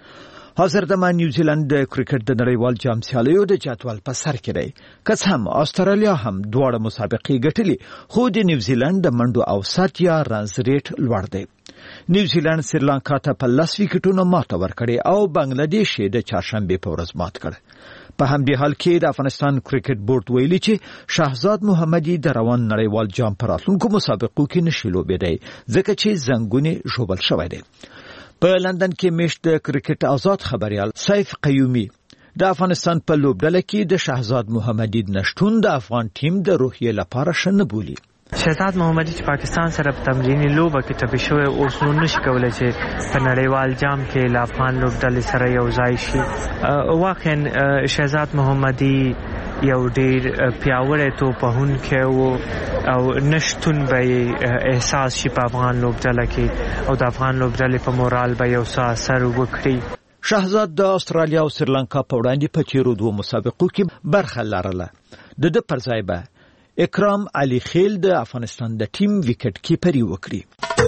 S15: حاضر د نیوزیلند د کرکټ د نړیوال جام سیالیو د جدول په سر کې دی. که هم استرالیا هم دوه مسابقې ګټلې خو د نیوزیلند د منډو اوسط یا رنز ریټ لوړ دی. نیوزیلند سریلانکا ته په 10 وکټونو ماته ورکړې او بنگلاديش د چهارشنبه په ورځ مات کړ. په همدې حال کې د افغانستان کرکټ بورډ ویلي چې شهزاد محمدي د روان نړیوال جام پر راتلونکو مسابقو کې نشي لوبېدای ځکه چې زنګونه ژوبل شوی دی. په لندن کې میشت د کرکټ آزاد خبريال سیف قیومي د افغانستان په لوبډله کې د شهزاد محمدي نشټون د افغان ټیم د روحیې لپاره شنه بولی.
S16: شهزاد محمدي چې پاکستان سره په تمرینی لوبه کې ټپي شوی اوس نو نشي کولای چې په نړیوال جام کې له افغان لوبډلې سره یو ځای شي. واقعا شهزاد محمدي یو ډیر پیاوړی توپهونکی وو او نشټون به احساس شي په افغان لوبډله کې او د افغان لوبډلې په مورال به یو څه اثر وکړي.
S15: شهزاد د استرالیا او سریلانکا په وړاندې په تیرو دوه مسابقو کې برخه لرله. د پر ځای به اکرام علي خیل د افغانستان د ټیم وکټ کیپري وکړي.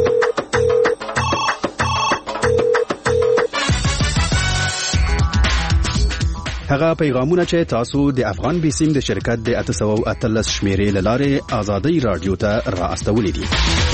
S17: هغه پیغامونه چې تاسو د افغان بیسیم د شرکت د 813 شمیرې لاره آزادۍ رادیو ته را استولې دي.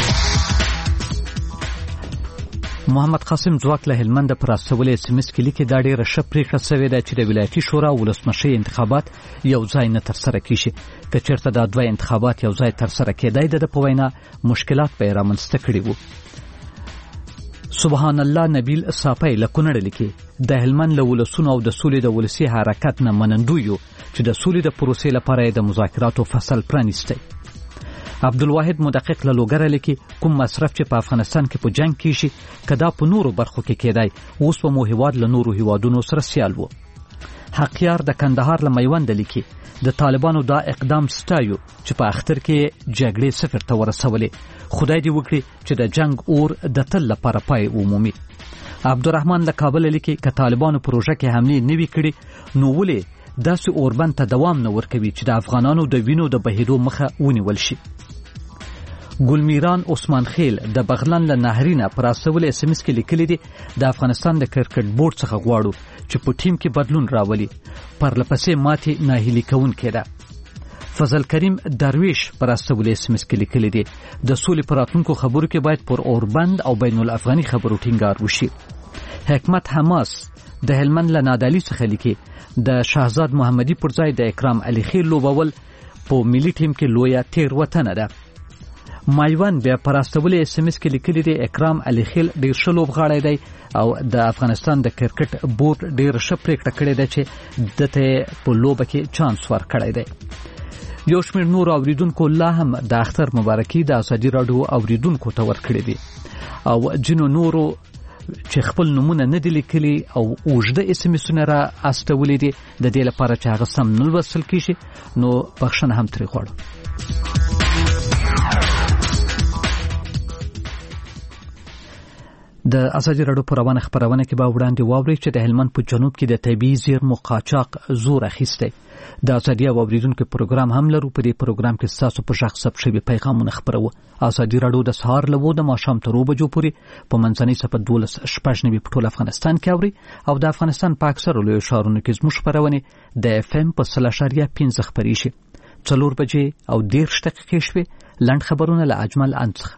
S1: محمد قاسم ځواک له هلمند پر استولې سیمس کې لیکي دا ډیره ښه پریکړه شوې ده چې د ولایتي شورا ولسمشي انتخابات یو ځای نه ترسره کیږي. که چېرته دا دوه انتخابات یو ځای ترسره کېدای د په وینا مشکلات به رامنځته کړي وو. سبحان الله نبیل صافی له کونړ لیکي د هلمند له ولسونو او د سولې د ولسی حرکت نه منندو یو چې د سولې د پروسې لپاره د مذاکراتو فصل پرانیستی. عبدالواحد مدقق له لوګره لیکي کوم مصرف چې په افغانستان کې په جنگ کې شي کدا په نورو برخو کې کېدای اوس په مو هیواد له نورو هیوادونو سره سیال وو. حقیار د کندهار له میوند لیکي د طالبانو دا اقدام ستایو چې په اختر کې جګړې صفر ته ورسولې. خدای دې وکړي چې د جنگ اور د تل لپاره پای عمومي. عبدالرحمن له کابل لیکي که طالبانو پروژه کې حمله نوي کړي نو ولې داسې اوربند ته دوام نه ورکوي چې د افغانانو د وینو د بهیدو مخه ونیول شي. ګلمیران عثمان خیل د بغلان له نهرینه پر اسول اس ام اس کې لیکلي دي د افغانستان د کرکټ بورډ څخه غواړو چې په ټیم کې بدلون راولي پر لپسې ماتي ناهیلي کون کېده. فضل کریم درویش پر اسول اس ام اس کې لیکلي دي د سولې پراتونکو خبرو کې باید پر اوربند او بین الافغاني خبرو ټینګار وشي. حکمت حماس د هلمند له نادعلي څخه لیکي د شهزاد محمدي پر ځای د اکرام علي خیل لوبول په ملي ټیم کې لویه تیر وطن ده. مایوان بیا پر استول اس ام اس کې لیکلي دي اکرام علي خیل ډیر ښه لوبغاړی دی او د افغانستان د کرکټ بورډ ډیر ښه پریکړه کړې ده چې دته په لوبه کې چانس ورکړی دی. یو شمېر نور اوریدونکو لا هم د اختر مبارکي د ازادي راډیو اوریدونکو ته ورکړي دي او جنو نورو چې خپل نمونه نه دي لیکلي او اوږده اس ام اسونه را استولې دي د دې لپاره چې هغه سم نه لوستل کیږي نو بخښنه هم ترې غواړو. د ازادي راډیو په روانه خبرونه کې به وړاندې واوري چې د هلمند په جنوب کې د طبي زیرمو قاچاق زور اخیسته. د ازادي اوریدونکو پروګرام هم لرو. په دې پروګرام کې تاسو په شخص ثبت شوی پیغامونه خبرو. ازادي راډیو د سهار لوو د ماښام تر 2 بجو پورې په منځنۍ صفحه 12 په ټول افغانستان کې اوري او د افغانستان په اکثر لوی ښارونو کې زموږ خبرونه د FM په 0.5 خبري شي. 4 بجې او 10 دقیقې شوي. لاند خبرونه له اجمل انڅخه.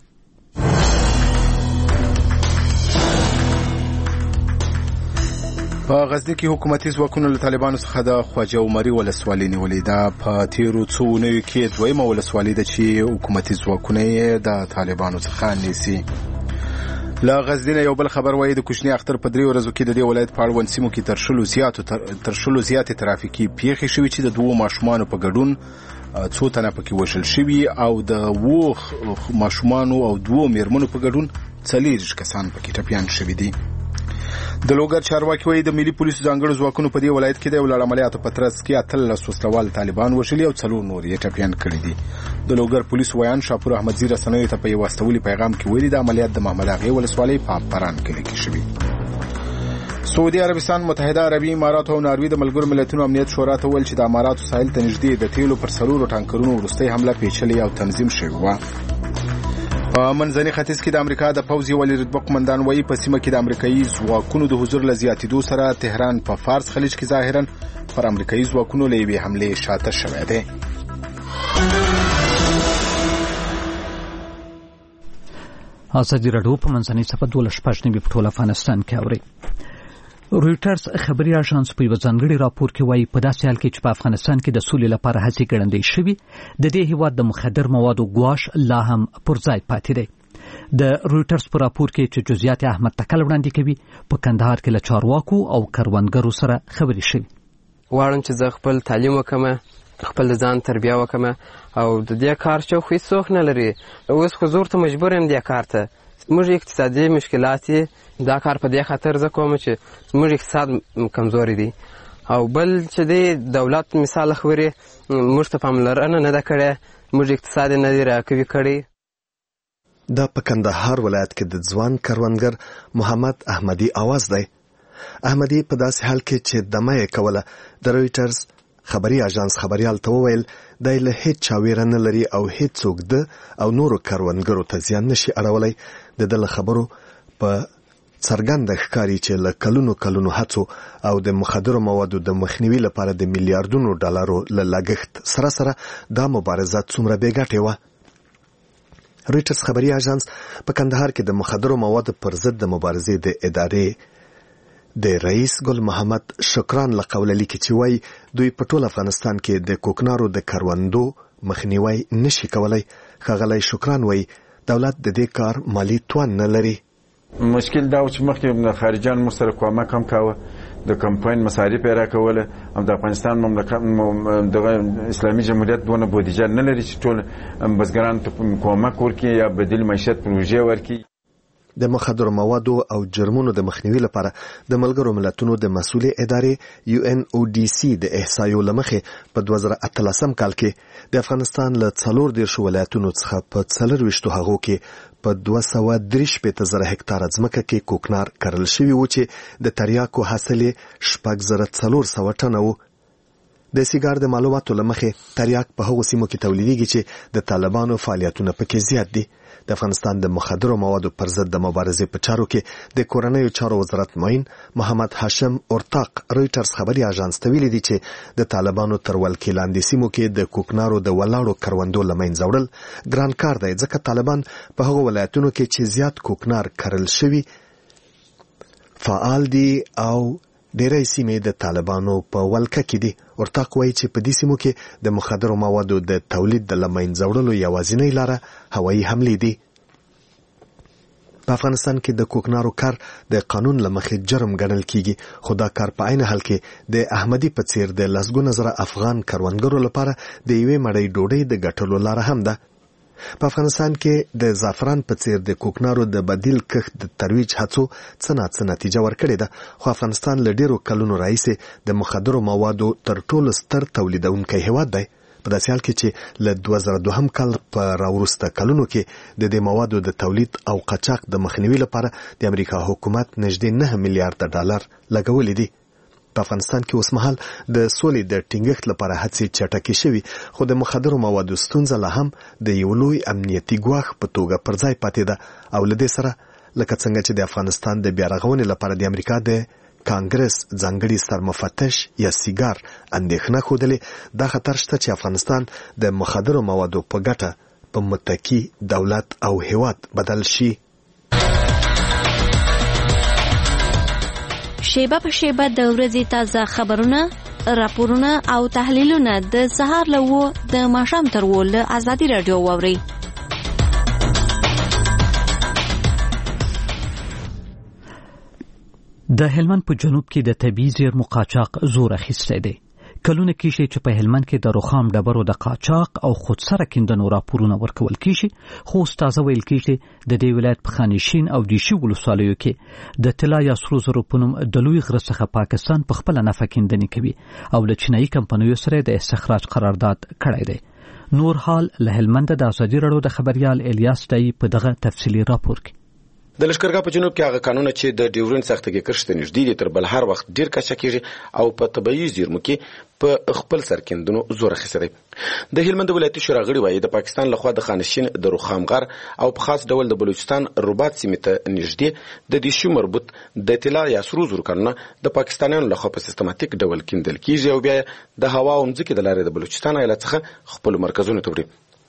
S2: په غزنی کې حکومتي ځواکونو له طالبانو څخه د خواجه عمري ولسوالۍ نیولې ده. په تیرو څو اونیو کې دویمه ولسوالۍ ده چې حکومتي ځواکونه یې د طالبانو څخه نیسي. له غزنی یو بل خبر وایي د کوچني اختر په 3 ورځو کې د دې ولایت په اړوند سیمو کې تر شلو زیاتې ترافیکي پیښې شوې چې د 2 ماشومانو په ګډون 2 تنه پکې وژل شوي او د 2 ماشومانو او 2 میرمنو په ګډون 40 کسان پکې ټپیان شوي دي. د لوګر چارواکي وایي د ملي پولیسو ځانګړو ځواکونو په دې ولایت کې د ولړ عملیاتو په ترڅ کې 13 وسلوال طالبان وژلي او 4 نور یې ټپیان کړي دي. د لوګر پولیسو ویان شاپور احمدزي رسنیو ته په یو واستولي پیغام کې ویلي د عملیات د محمد اغې ولسوالۍ په پران کلي کې شوي. سعودي عربستان، متحده عربي امارات او ناروی د ملګرو ملتونو امنیت شورا ته ویل چې د اماراتو ساحل ته نږدې د تیلو پر 4 ټانکرونو وروستۍ حمله پیچلې او تنظیم شوې وه. په منځني ختیځ کې د امریکا د پوځ یو ولې رتبه قومندان وایي په سیمه کې د امریکایي ځواکونو د حضور له زیاتېدو سره تهران په فارس خلیج کې ظاهرا پر امریکایي ځواکونو له یوې حملې شاته شوی دی.
S1: ازادي راډیو په منځنۍ صفحه 12 په ټول افغانستان کې اوري. رویټرز خبري اژانس په یو ځانګړي راپور کې وایي په داسې حال کې چې په افغانستان کې د سولې لپاره هڅې ګړندۍ شوي، د دې هیواد د مخدر موادو ګواښ لا هم پر ځای پاتې دی. د رویټرز په راپور کې چې جزئیات احمد تکل وړاندې کوي، په کندهار کې له چارواکو او کروندګرو سره خبرې شوي.
S18: غواړم چې زه خپل تعلیم وکم، خپل ځان تربیه وکم او د دې کار چې خو هیڅوک نه لري. اوس خو زور ته مجبور یم دې کار ته. موږ اقتصادي مشکلات دا کار په دې خاطر زه کوم چې موږ اقتصاد کمزوري دي او بل چې د دولت مثال خوري موږ ته پاملرنه نه ده کړې، موږ اقتصاد نه دی راکوي کړی.
S13: دا په کندهار ولایت کې د ځوان کروندګر محمد احمدي आवाज دی. احمدي په داسې حال کې چې دمه یې کوله د رویټرز خبري اژانس خبريال ته وویل د له هیڅ چاویره نه لري او هیڅوک د او نورو کروندګرو ته زیان نشي اړولای. د خبرو په څرګنده ښکاري چې له کلونو هڅو او د مخدرو موادو د مخنیوي لپاره د میلیارډونو ډالرو له لګښت سره دا مبارزه څومره بې ګټې وه. رویټرز خبري اژانس په کندهار کې د مخدرو موادو پر ضد د مبارزې د ادارې د رئیس ګل محمد شکران له قوله لیکي چې وایي دوی په ټول افغانستان کې د کوکنارو د کروندو مخنیوي نشي کولای. ښاغلی شکران وایي دولت د دې کار مالی توان نه لري.
S19: مشکل دا و چې مخکې خارجان موږ سره کومک هم کاوه، د کمپاین مصارف یې راکوله او د افغانستان مملکت دغه اسلامي جمهوریت دونه بودیجه نه لري چې ټول بزګرانو ته کومک ورکړي یا بدیل معیشت پروژې ورکړي.
S13: د مخدرو موادو او جرمونو د مخنیوي لپاره د ملګرو ملتونو د مسؤلې ادارې UNODC د احصایو لمخې په 2018 کال کې د افغانستان له 14 ولایتونو څخه په 24 هغو کې په 230,000 هکتار ځمکه کې کوکنار کرل شوی و چې د تریاکو حاصل 4,400 ټنه و. د سیګار د معلوماتو لمخې تریاک په هغو سیمو کې تولیدېږي چې د طالبانو فعالیتونه پکې زیات دي. د افغانستان د مخدرو موادو پر ضد د مبارزې په چارو کې د کورنیو چارو وزارت معین محمد هاشم اورتاق رویټرز خبري اژانس ته ویلي دي چې د طالبانو تر ولکې لاندې سیمو کې د کوکنارو د ولاړو کروندو له منځه وړل ګران کار دی، ځکه طالبان په هغو ولایتونو کې چې زیات کوکنار کرل شوي فعال دي او ډېری سیمې د طالبانو په ولکه کې دي. اورتاق وایي چې په دې سیمو کې د مخدرو موادو د تولید د له منځه وړلو یوازینۍ لاره هوایي حملې دي. په افغانستان کې د کوکنارو کار د قانون له مخې جرم ګڼل کیږي، خو دا کار په عین حال کې د احمدي په څیر د لسګونه زره افغان کروندګرو لپاره د یوې مړۍ ډوډۍ د ګټلو لاره هم ده. په افغانستان کې د زعفران په څیر د کوکنارو د بدیل کښت د ترویج هڅو څه نتیجه ورکړې ده، خو افغانستان له ډیرو کلونو راهیسې د مخدرو موادو تر ټولو ستر تولیدونکی هیواد دی. په داسې حال کې چې له 2002 کال په راوروسته کلونو کې د دې موادو د تولید او قاچاق د مخنیوي لپاره د امریکا حکومت نږدې 9 میلیارډ ډالر لګولې دي. په افغانستان کې اوسمهال د سولې د ټینګښت لپاره هڅې چټکې شوي، خو د مخدرو موادو ستونزه لا هم د یو لوی امنیتي ګواښ په توګه پر ځای پاتې ده. او له دې سره لکه څنګه چې د افغانستان د بیا رغونې لپاره د امریکا د کانګرس ځانګړي سرمفتش یا سیګار اندېښنه ښودلې، دا خطر شته چې افغانستان د مخدرو موادو په ګټه په متکی دولت او هیواد بدل شي.
S20: شیبه په شیبه د ورځې تازه خبرونه، راپورونه او تحلیلونه د سهار له 9 د ماښام تر 10 له آزادي رادیو واورئ.
S1: د هلمند په جنوب کې د طبي زیرمو قاچاق زور اخیستی دی. کلونه کېږي چې په هلمند کې د رخام ډبرو د قاچاق او خودسره کیندنو راپورونه ورکول کېږي، خو استازه ویل کېږي د دې ولایت په خانشین او دیشي ولسوالیو کې د طلا یا سرو زرو په نوم د لوی غره څخه پاکستان په خپله نفع کیندنې کوي او له چینایي کمپنیو سره د استخراج قرارداد کړی دی. نور حال له هلمند د ازادي راډیو د خبریال الیاس دای په دغه تفصیلي راپور کې.
S21: د لښکرګاه په جنوب کې هغه قانون چې د ډیورند سختګي کښت نږدې دي تر بل هر وخت ډیر کچا کېږي او په طبيعي زیرمو کې په خپل سرکندونو زور اخیستی دی. د هلمند ولایتي شورا غړي وایي د پاکستان لخوا د خانشین د رخام غر او په خاص ډول د بلوچستان رباط سیمې ته نږدې د دیشو مربوط د طلا یا سرو زرو کانونه د پاکستانیانو لخوا په سیستماتیک ډول کیندل کېږي او بیا د هوا او مځکې د لارې د بلوچستان ایالت څخه خپل مرکزونو ته وړي.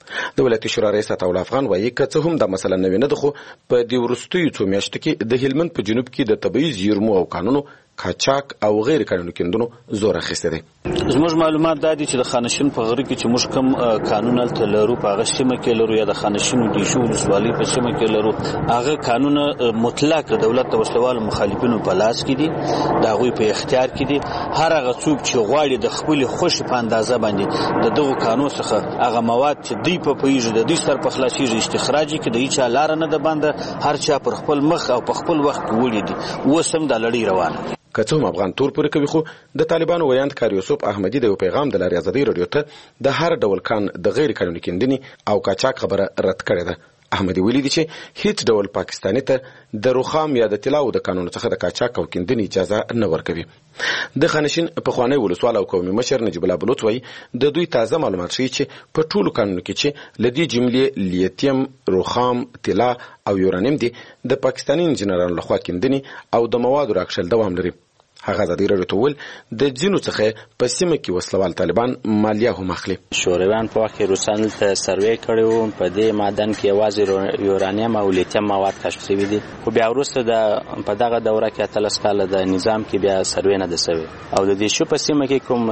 S21: د ولایتي شورا رئیس عطاءالله افغان وایي که څه هم دا مسله نوې نه ده، خو په دې وروستیو څو میاشتو کې د هلمند په جنوب کې د طبیعي زیرمو او کانونو قاچاق او غیر قانوني کیندنو زور اخیستی دی.
S22: زموږ معلومات دا دي چې د خانشین په غره کې چې موږ کوم قانون هلته لرو په هغه سیمه کې لرو یا د خانشینو دیشو ولسوالۍ په سیمه کې لرو، هغه قانون مطلق د دولت د وسلوالو مخالفینو په لاس کې دي، د هغوی په اختیار کې دي. هر هغه څوک چې غواړي د خپلې خوښې په اندازه باندې د دغو قانون څخه هغه مواد چې دوی په پوهېږي د دوی سر په خلاصېږي استخراج یې کړي، د هېچا لاره نه ده بنده، هر چا پر خپل مخ او په خپل وخت کې وړي دي. اوس هم دا لړۍ روانه ده.
S21: که څه هم افغان تور پورې کوي، خو د طالبانو ویاند کار یوسف احمدي د یو پیغام د لارې ازادي راډیو ته د هر ډول کان د غیر قانوني کیندنې او قاچاق خبره رد کړې ده. احمدي ویلي دي چې هیڅ ډول پاکستاني ته د رخام یا د طلا او د قانون څخه د قاچاق او کیندنې اجازه نه ورکوي. د خانشین پخوانی ولسوال او قومي مشر نجیب الله بلوچ وایي د دوی تازه معلومات ښیي چې په ټولو قانونو کې چې له دې جملې لیتیم، رخام، طلا او یورانیم دي د پاکستاني انجینرانو لخوا کیندنې او د موادو راکشل دوام لري. هغه ازادي راډیو ته وویل د ځینو څخه په سیمه کې وسلوال طالبان مالیه هم اخلي.
S23: شورویان په وخت کې روسانو ته سروې کړی وو، په دې معدن کې یوازې یورانیم او لیتیم مواد کشف شوي دي، خو بیا وروسته په دغه دوره کې 13 کاله د نظام کې بیا سروې نه ده سوې. او د دیشو په سیمه کې کوم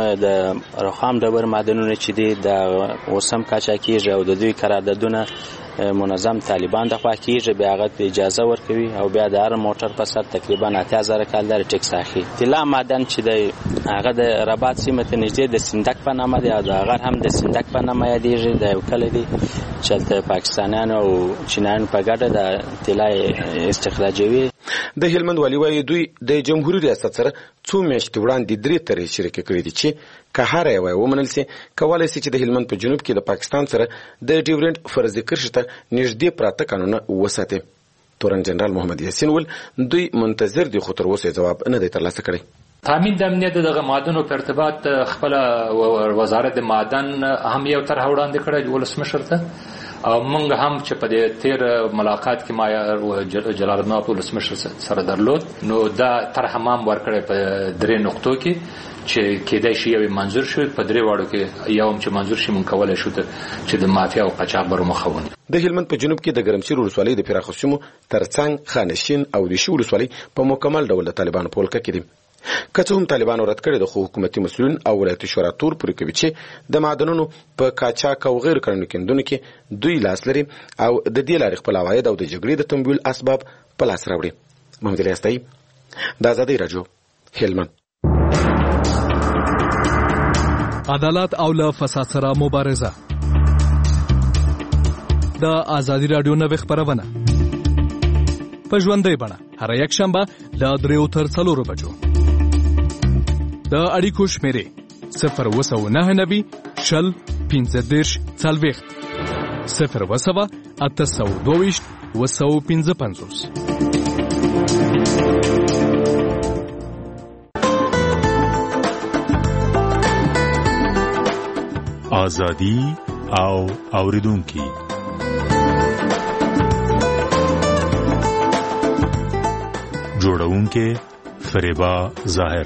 S23: د رخام ډبر معدنونه چې دي د اوس هم قاچاق کېږي او د دوی قراردادونه منظم طالبان د خوا کېږي، بیا هغه ته اجازه ورکوي او بیا د هر موټر په سر تقریبا 8000 کال لري ټیکس اخلي. طلا معدن چې دی هغه د رباط سیمه ته نږدې د سندک په نامه دی او د هغه هم د سندک په نامه یادېږي. د یو کلی دی چې هلته پاکستانیانو او چینایانو په ګډه د طلا استخراجوي.
S21: د هلمند والي وایي دوی د جمهوریت ریاست سره څو میاشتې وړاندې 3 طرحې شریکې کړې دي چې که هر یوه ومنل سي کولی سي چې د هلمند په جنوب کې د پاکستان سره د ډیورنډ فرضي کرښې ته نږدې پراته قانونونه وساتي. تورن جنرال محمد یاسین ول دوی منتظر دي، خو تر اوسه جواب نه دی ترلاسه کړی.
S24: تامین د امنیت دغه معدنو په ارتباط خپل وزارت معدن هم یو طرح وړاندې کړی ولسمشر ته، او موږ هم چې په دې تیر ملاقات کې ما جلال الدین ولسمشر سره درلود، نو دا طرح هم ورکړی په 3 نقطو کې چې کېدای شي یو منظور شي، په 3 واړو کې یو چې منظور شي مونږ کولای شو چې د مافیا او قاچاق بر مخاون.
S21: د هلمند په جنوب کې د ګرمسیر ولسوالۍ د پراخو سیمو ترڅنګ خانشین او دیشي ولسوالۍ په مکمل ډول د طالبانو په ولکه کې دي. که څه هم طالبانو رد کړی د حکومتي مسؤلین او ولایتي شورا تور پورې کوي چې د معدنونو په قاچاق او غیر قانوني کیندنو کې دوی لاس لري او د دې لارې خپل عواید او د جګړې د تمویل اسباب په لاس راوړي. محمد الیاس دای د ازادي راډیو هلمند.
S25: عدالت او له فساد سره مبارزه. د ازادي راډیو نوې خبرونه په ژوندۍ بڼه هر یک شنبه له 3 تر 4 بجو. د اړیکو شمیرې 02990 شل 15 40 0 822 255.
S3: آزادی او اوریدونکي جوړونکي فریبا ظاهر.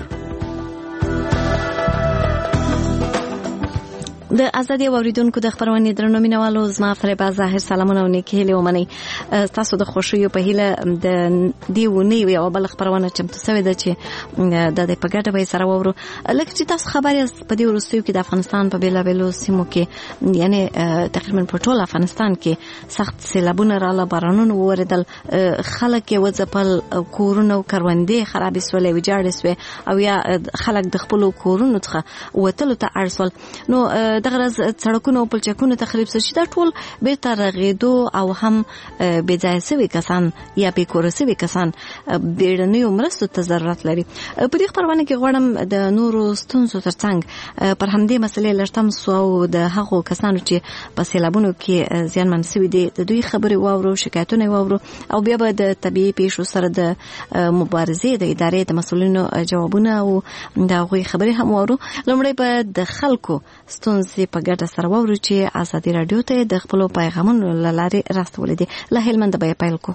S20: د ازادي اوریدونکو د خبرونې درنو مینوالو زما فریبا ظاهر سلامونه او نیکی هیله ومني. تاسو د خوشیو په هیله د دیونی یو بل خبرونه چمتو شوی د چې د پګټه به سره وورو لکه چې تاسو خبري په دې ورستیو کې د افغانستان په بیلابیلو سیمو کې یعنی تقریبا په ټول افغانستان کې سخت سیلابونه رااله بارانونه وریدل خلک یې وځپل کورونه او کروندې خرابې سولې ویجاړې سوې او یا خلک د خپل کورونو څخه وتلو ته اړسول. نو دغه راز سړکونو او پلچکونو تخریب شي دا ټول بیرته رغېدو او هم بې ځایه سوي کسان یا بې کوره سوي کسان بیړنیو مرستو ته ضرورت لري. په دې خبرونه کې غواړم د نورو ستونزو ترڅنګ پر همدې مسلې لږ تمسو او د هغو کسانو چې په سیلابونو کې زیانمن شوي دي د دوی خبرې واورو شکایتونه واورو او بیا به د طبیعي پیښو سره د مبارزې د ادارې د مسؤلینو جوابونه او د هغوی خبرې هم واورو. لومړی به د خلکو ستونزې په ګډه سره واورو چې ازادي رادیو ته د خپل پیغامونو لارې راستولې دي. له هلمند به پیل کو.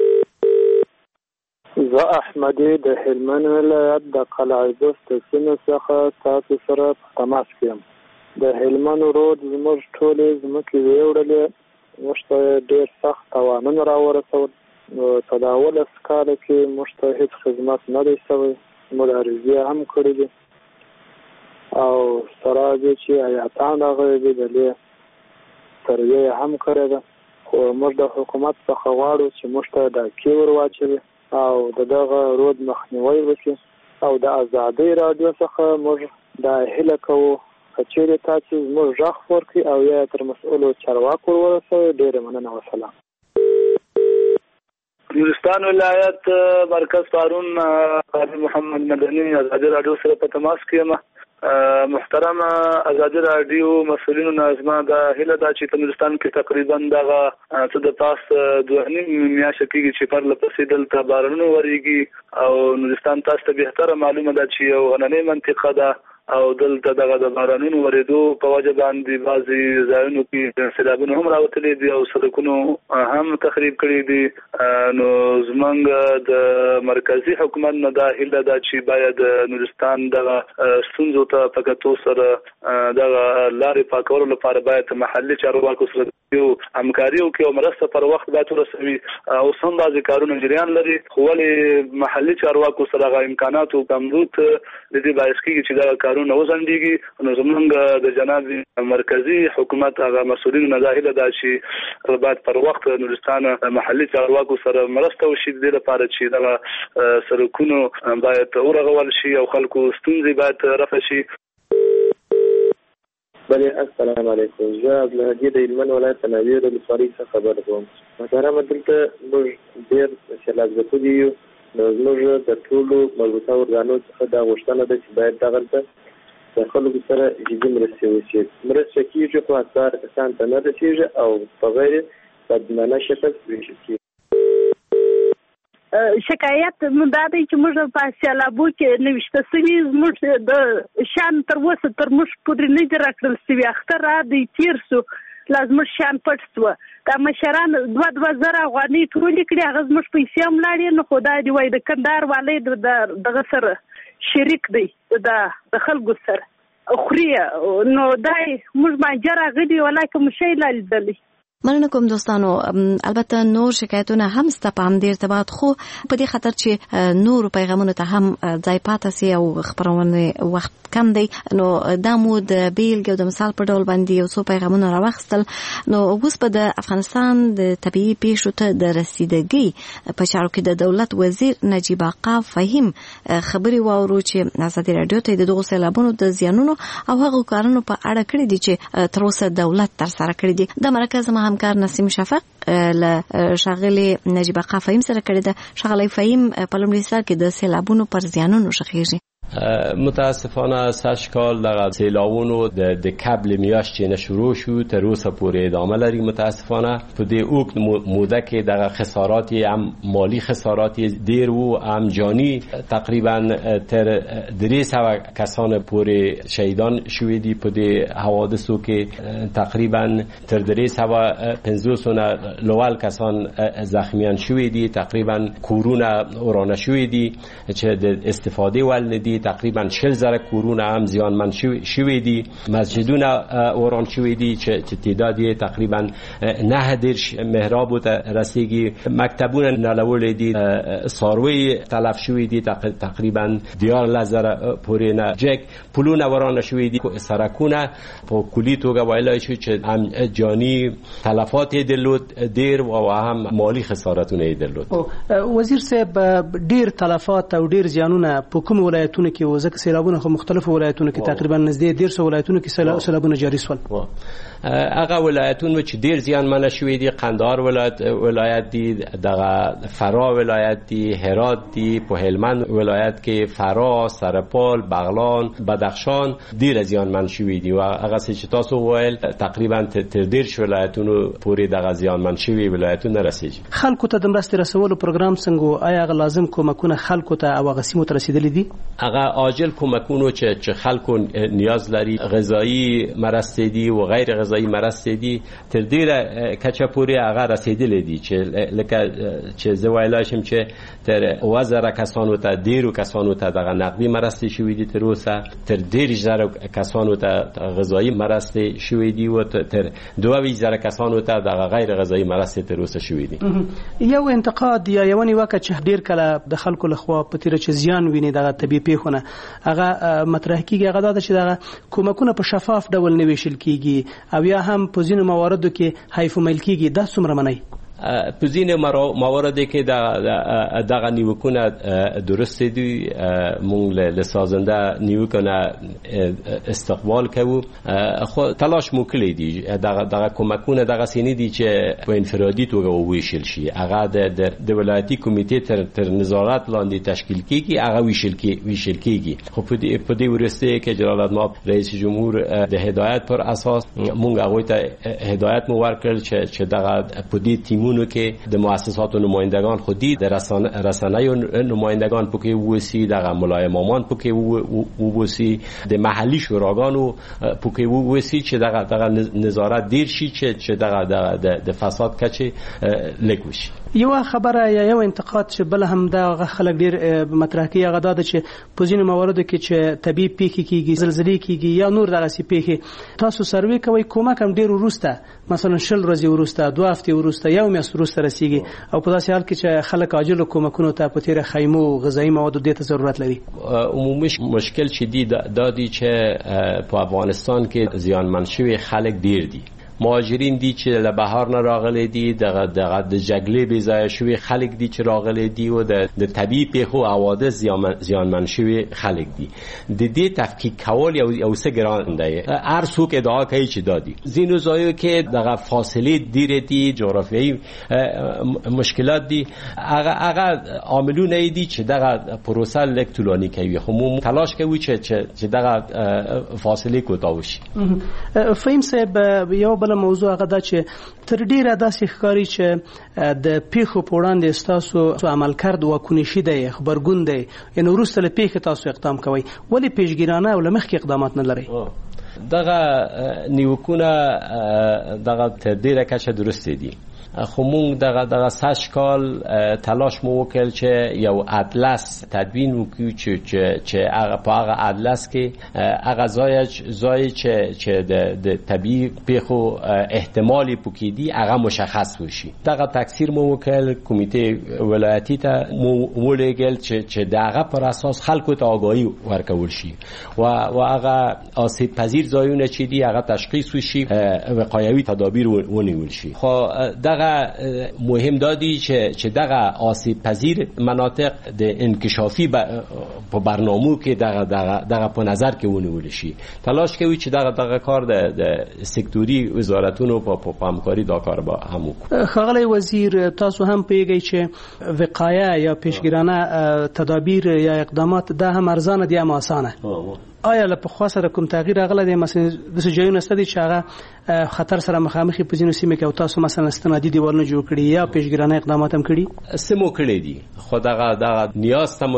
S4: زه احمدی د هلمند ولایت د قلعه بست سیمې څخه تاسو سره په تماس کې یم. د هلمند رود زموږ ټولې ځمکې ویوړلې، موږ ته ډېر سخت تاوانونه راورسول. په دا 12 کاله کې موږ ته هېڅ خدمت نه دی شوی. مبارزې هم کړې دي او سره دې چې آیاتان راغلي دي د سروې هم کړې ده، خو موږ د حکومت څخه غواړو چې موږ ته ډاکې ور واچوي او د دغه رود مخنیوی وکړي او د ازادۍ رادیو څخه موږ دا هیله کوو که چیرې تاسو زموږ غږ ورکړي او یا تر مسؤلو چارواکو ورسوي. ډېره مننه. وسلام.
S7: نورستان ولایت مرکز پارون قاضي محمد مدني ازادي رادیو سره په تماس کې یم. محترم ازادي رادیو مسؤلینو نظم دا هله دا چې په نورستان کې تقریبا دغه څه د پاس 2.5 میاشتې کېږي چې پر لپسې دلته بارانونه وریږي او نورستان تاسو ته بهتره معلومه ده چې یو غننۍ منطقه ده او دلته دغه د بارانونو ورېدو په وجه باندې بعضي ځایونو کې سیلابونه هم راوتلي دي او سړکونو هم تخریب کړي دي. نو زمونږ د مرکزی حکومت نه دا هیله ده چې باید نورستان دغه ستونزو ته په کتو سره دغه لارې پاکولو لپاره باید محلي چارواکو سره یو همکاري وکړي او مرسته پر وخت باید ورسوي. او سم بعضې کارونه جریان لري خو ولې محلي چارواکو سره هغه امکانات او کمبود د دې باعث کېږي چې دغه کارونه وځنډېږي. نو زمونږ د جناب مرکزي حکومت هغه مسؤلینو نه دا هیله ده چې باید پر وخت نورستان محلي چارواکو سره مرسته وشي د دې لپاره چې دغه سړکونو باید ورغول شي او خلکو ستونزې باید رفع شي.
S8: بله السلام علیکم. زه عبدالهادي د هلمند ولایت ناویر ولسوالۍ څخه خبر کوم. محترمه دلته موږ ډېر سیلاب ځپلي یو. نو زموږ د ټولو مربوطه ارګانو څخه دا غوښتنه ده چې باید دغلته د خلکو سره جدي مرستې وشي. مرسته کېږي خو اکثر کسان ته نه رسېږي او په غیر بدمنه شکل ویشل کېږي.
S9: شکایت دا دی چې موږ په سیلابو کې نوشته سوي زموږ د شان تر اوسه تر موږ پورې نه دي راکړل سوي. اختر را دی تېر سو لا زموږ شان پټ سوه. دا مشران 2 زره افغانۍ ټولې کړي هغه زموږ پیسې هم لاړې نو خو دا دی وایي د کندهار والی دغه سره شریک دی د خلکو سره خوري. نو دا موږ مانجه راغلي ولاکه مو شی لا لیدلی.
S20: مننه کوم دوستانو. البته نور شکایتونه هم سته په همدې ارتباط خو په دې خاطر چې نور پیغامونه ته هم ځای پاتې سي او خبرونه وخت کم دی نو دا مو د بیلګې او د مثال په ډول باندې یو څو پیغامونه راوخیستل. نو اوس په د افغانستان د طبیعي پیښو ته د رسیدګۍ په چارو کې د دولت وزیر نجیب آقا فهیم خبري واورو چې ازادي رادیو ته د دغو سیلابونو د زیانونو او هغو کارونو په اړه کړي دي چې تر اوسه دولت ترسره کړي دي. د مرکز همکار نسیم شفق له شاغلي نجیب آقا فهیم سره کړي ده. شاغلي فهیم په لومړي سر کې د سیلابونو پر زیانونو شخیږي.
S5: متاسفانه سشکال دغه سیلاوونو د قبل میاشتې نه شروع شو تر اوسه پورې ادامه لري. متاسفانه په دې اوږد موده کې دغه خسارات هم مالی خسارات ډیر وو، هم جانی تقریبا تر 300 کسان پورې شهیدان شوي دي. په دې حوادثو کې تقریبا تر 350 لوال کسان زخمیان شوي دي. تقریبا کورونه ورانه شوي دي چې د استفاده ول ندي. تقریبا 40,000 کورونه هم زیانمن شوي دي. مسجدونه وران شوي دي چې تعداد یې تقریبا 9 محراب ته رسیدي. مکتبونه نړولې دي، څاروي تلف شوي دي تقریبا 10,000 پورې نه. جک پلونه وران شوي دي. سرکونه په کلی توګه ویلای شو چې هم جانی تلفات درلود ډیر او هم مالی خسارتونه درلود.
S6: وزیر صاحب ډیر تلفات او ډیر زیانونه په کوم ولایتونو کې وزک سیلابونه خو مختلفو ولایتونو کې تقریبا نږدې 150 ولایتونو کې سیلابونه جاری شول.
S5: هغه ولایتونو چې ډیر زیانمن شوي دي قندهار ولایت دي، دغه فرا ولایت دي، هرات دي، په هلمند ولایت کې فرا، سرپال، بغلان، بدخشان ډیر زیانمن شوي دي. او هغه چې تاسو وویل تقریبا تر 10 ولایتونو پورې دغه زیانمن شوي ولایتونه رسیدي.
S6: خلکو ته د مرستې رسولو پروګرام څنګه آیا هغه لازم کومکونه خلکو ته او غسیمو ته رسیدلې دي؟
S5: هغه عاجل کومکونه چې خلکو نیاز لري، غذایی مرستې دي او غیر غذایی مرستې دي، تر ډیره کچه پورې هغه رسیدلې دي چې لکه چې زوایلا شم چې تر 1000 کسانو ته ډیرو کسانو ته دغه نقدي مرستې شوې دي. تر اوسه تر 10000 کسانو ته غذایی مرستې شوې دي او تر 2000 کسانو ته دغه غیر غذایی مرستې تر اوسه شوې دي.
S6: یو انتقاد یا یو نیوکه چې ډیر کله د خلکو لخوا په تیر چې زیان ویني دغه طبي پیښونه هغه مطرح کیږي، هغه دا چې دغه کومکونه په شفاف ډول نه ویشل کیږي او یا هم په ځینو مواردو کې حیف مل کیږي. دا څومره منئ؟
S5: په ځینې مواردو کې دغه نیوکونه درست دي. موږ له سازنده نیوکونه استقبال کوو، خو تلاش مو کړی دي دغه کومکونه دغه سینې دي چې په انفرادي توګه وویشل شي. هغه د ولایتي کمیټې تر نظارت لاندې تشکیل کیږي، هغه ویشل کیږي. خو په دې ورسته کې جلال آباد رئیس جمهور د هدایت پر اساس موږ هغه ته هدایت مو ورکړل چې دغه په دې تیم که د مؤسسات و نمایندگان خودی در رسانه و نمایندگان پوکی ووسی، دغه ملای مامان پوکی ووسی، د محلی شوراگان و پوکی ووسی چې دغه نظارت دیر شي چې دغه د فساد کچه لګوشي.
S6: یو خبره یا یو انتقاد چې بل هم دا خلک ډیر مطرح کوي هغه دا چې په ځینو مواردو کې چې طبي پیښې کیږي، زلزلې کیږي یا نور دغه سي پیښې، تاسو سروې کوي کومک هم ډیر ورسته مثلا 20 ورځې ورسته 2 هفتې ورسته یو میاشت ورسته رسیږي او په داسې حال کې چې خلک عاجل کومکونو ته په تیر خیمو غذایی موادو ته ضرورت لري.
S5: عمومي مشکل چې دی دا دی چې په افغانستان کې زیانمن شوی خلک ډیر دي. مهاجرین دي چې له بهار نه راغلي دي، دغه د جګړې بې ځایه شوي خلک دي چې راغلي دي او د طبیعي پیښو حوادث زیانمن شوي خلک دي. د دې تفکیک کول یو څه ګران دی. هر څوک ادعا کوي چې دادي ځینو ځایو کې دغه فاصله ډیره دي، جغرافیایي مشکلات دي، هغه عاملونه دي چې دغه پروسه لږ طولانی کوي. خو موږ تلاش کوو چې دغه فاصله کوتاه وشي.
S6: فهم صاحب یو بل موضوع هغه دا چې تر ډیره داسې ښکاري چې د پیښو په وړاندې تاسو عمل کرد واکونی شیده خبرګون دی، یعنی وروسته له پیښې تاسو اقدام کوئ، ولې پیشګیرانه او لمخکې اقدامات نه لرئ؟
S5: دغه نیوکونه دغه تر ډیره کچه درسته دي. خو موږ دغه سشکال تلاش مو وکړ چې یو اطلس تدوین وکړو چې هغه په هغه اطلس کې هغه ځای چې د طبیعي پیښو احتمالي پوکیدی هغه مشخص وشي. دغه تکثیر مو وکړ، کمیټه ولایتي ته مو ولېږل چې دغه پر اساس خلکو ته آگاهی ورکول شي و هغه آسیب پذیر ځایونه چې دی هغه تشخیص وشي، وقایوي تدابیر ونیول شي. خو دغه مهم دادی چې دغه آسیب پذیر مناطق د انکشافي په برنامو کې دغه په نظر کې ونیول شي. تلاش کوي چې دغه کار د سکتوري وزارتونو په همکاري دا کار به هم وکړي.
S6: ښاغلی وزیر، تاسو هم پوهیږئ چې وقایه یا پیشګیرانه تدابیر یا اقدامات دا هم ارزانه دي هم اسانه. آیا له پخوا سره کوم تغییر راغلی دی؟ مثلا داسې ځایونه شته دي چې هغه خطر سره مخامخ په ځینو سیمو کې او تاسو مثلا استنادي دیوالونه جوړ کړي یا پیشګیرانه اقدامات هم کړي؟
S5: سمو کړي دي، خو دغه نیاز ته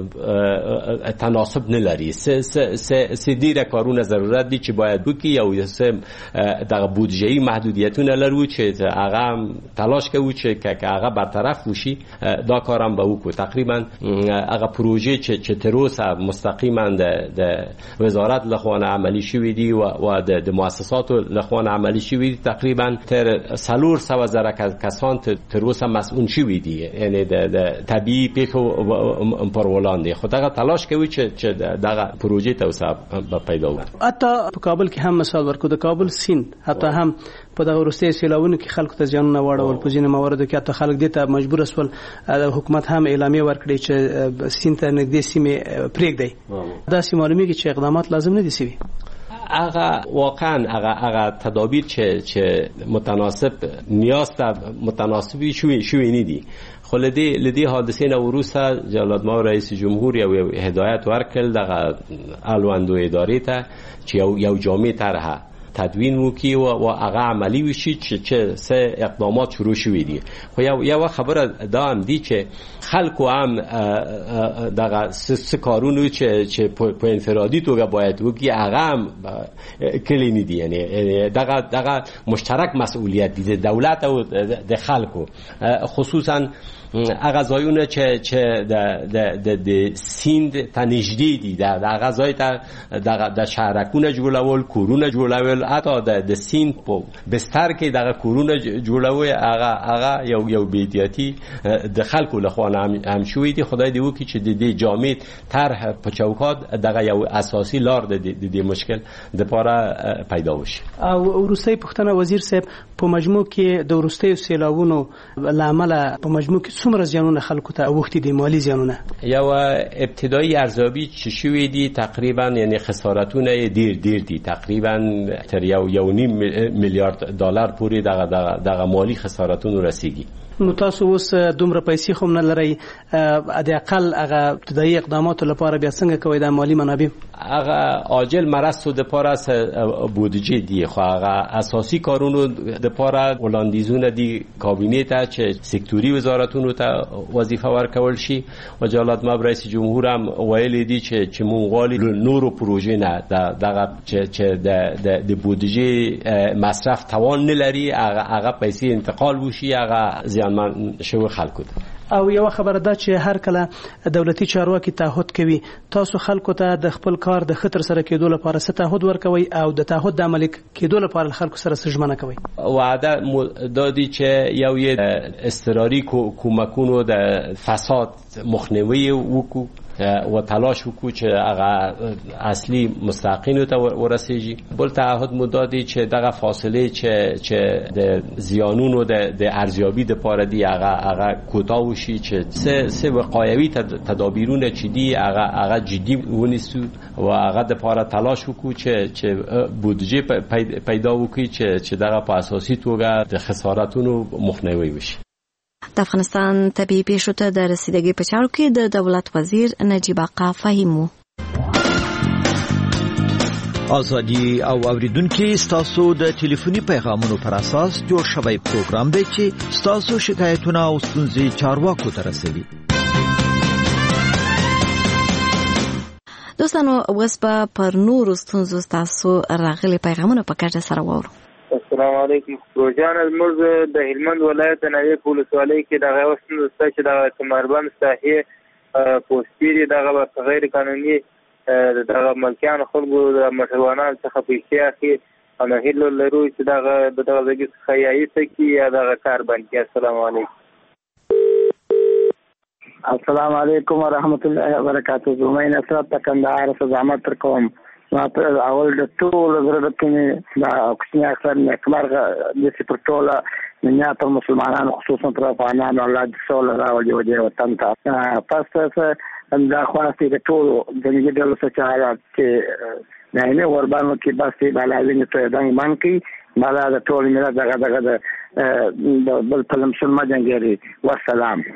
S5: تناسب نه لري. سه ډیره کارونه ضرورت دي چې باید وکړي، او دغه بودجه‌ای محدودیتونه لرو چې هغه تلاش کوو چې هغه برطرف وشي. دا کارم به وکړو. تقریبا هغه پروژه چې تر اوسه مستقیما د وزارت لخوا عملی شوی دی و د مؤسساتو لخوا عملی شوی دی، تقریبا تر 400,000 کسان تر اوسه مسئول شوی دی، یعنی د طبيعي پیښو پر وړاندې. خو دغه تلاش کوي چې دغه پروژې ته اوسه پیدا وکړي.
S6: حتی په کابل کې هم مثال ورکو، د کابل سیند حتی هم په دغه وروستي سیلاوونو کې خلکو ته زیانونه واړول. په ځینې مواردو کې حتی خلک دې ته مجبور شول، د حکومت هم اعلامیه ورکړي چې سیند ته نږدې سیمې پرېږدي. داسې معلومیږي چې اقدامات لازم نه دي شوي.
S5: هغه واقعا هغه تدابیر چې متناسب نیاز ته متناسبی شوی نه دي. خو لدی حادثه نه وروسته جلال ما رئیس جمهور یو هدایت ورکړ دغه الوندو ادارې ته چې یو جامع طرحه تدوین وکي و هغه عملی وشي چې سه اقدامات شروع شوي دي. خو یو خبره دا هم دي چې خلکو هم دغه سه کارونو چې په انفرادي توګه باید وکي هغه هم کلی نه دي. یعنی دغه مشترک مسئولیت دي د دولت او د خلکو، خصوصا هغه ځایونه چې د سیند ته نږدې دي، هغه ځای ته د شهرکونه جوړول، کورونه جوړول، حتی د سیند په بستر کې دغه کورونه جوړول، هغه یو بی‌احتیاطي د خلکو لخوا هم شوی دي. خدای دې وکړي چې د جامع طرح په چوکات دغه یو اساسي لار د مشکل د پاره پیدا وشي.
S6: او وروستۍ پوښتنه وزیر صاحب، په مجموع کې د وروستیو سیلاوونو لامل په مجموع کې څومره زیانونه خلکو ته اوښتي دي، مالی زیانونه؟
S5: یو ابتدایی ارزیابی چې شوی دي تقریبا یعنی خسارتونه ډیر دي، تقریبا تر 1.5 میلیارد دلار پورې دغه مالی خسارتونه رسیدي.
S6: نو تاسو اوس دومره پیسې خو نه لرئ، د اقل هغه ابتدایي اقداماتو لپاره بیا څنګه کوئ د مالی منابع؟
S5: هغه عاجل مرستو د پاره بودجه دی، خو هغه اساسي کارونو د پاره وړاندیزونه دي کابینه ته چې سکتوري وزارتونو ته وظیفه ورکول شي. و جلال مب رئیس جمهور هم ویلي دي چې مونږ غواړو نورو پروژې نه دغه چې د بودجه مصرف توان نه لري، هغه پیسې انتقال وشي، هغه زیانمن شوی خلکو ته.
S6: او یو خبره ده چې هر کله دولتي چارواکي تعهد کوي، تاسو خلکو ته د خپل کار د خطر سره کېدو لپاره څه تعهد ورکوي او د تعهد د عملي کېدو لپاره خلکو سره څه ژمنه کوي؟
S5: وعده دادی چې یو اضطراري کومکونو د فساد مخنیوي وکړو و تلاش وکړو چې هغه اصلي مستحقینو ته ورسیږي. بل تعهد مو دادی چې دغه فاصله چې د زیانونو د ارزیابی د پاره دی هغه کوتاه وشي، چې سه وقایوي تدابیرونه چې دی هغه جدي ونیسو و هغه د پاره تلاش وکړو چې بودجه پیدا وکړي چې دغه په اساسي توګه د خسارتونو مخنیوي وشي.
S20: د افغانستان طبيعي پیښو ته د رسیدګۍ په چارو کې د دولت وزیر نجیب آقا فهیم.
S15: ازادي او اوریدونکو ستاسو د ټلیفوني پیغامونو پر اساس جوړ شوی پروګرام دی چې ستاسو شکایتونه او ستونزې چارواکو ته رسوي.
S20: دوستانو اوس پر نورو ستونزو ستاسو راغلي پیغامونه په کټه سره وورو.
S10: السلام علیکم. روزان زموږ د هلمند ولایت نوې پولیسوالۍ کې دغه وسنه چې د کمربند ساحې پوسټيري دغه غیر قانوني دغه ملکیان خلکو د موټروانانو څخه پیسې اخلي، او نه هیله لرو چې دغه ځای څخه یایته کې یا دغه کار بند کړي. السلام علیکم.
S11: السلام علیکم ورحمت الله وبرکاته. زمین اسرت کندهار څخه زحمت تر کوم اول د ټول زړه کې دا کوچنی اکثر نیکمرغه د سپورټولا نه پر مسلمانانو خصوصا پر افغانانو الله دې سول راوړي او دې وطن ته پس دا خواسته د ټول د دې ډول څه حالات چې نه وربانو کې بس بالاوی نه ته دنګ مان کې بالا د ټول ملت دغه د بل په مسلمان جنګيري والسلام.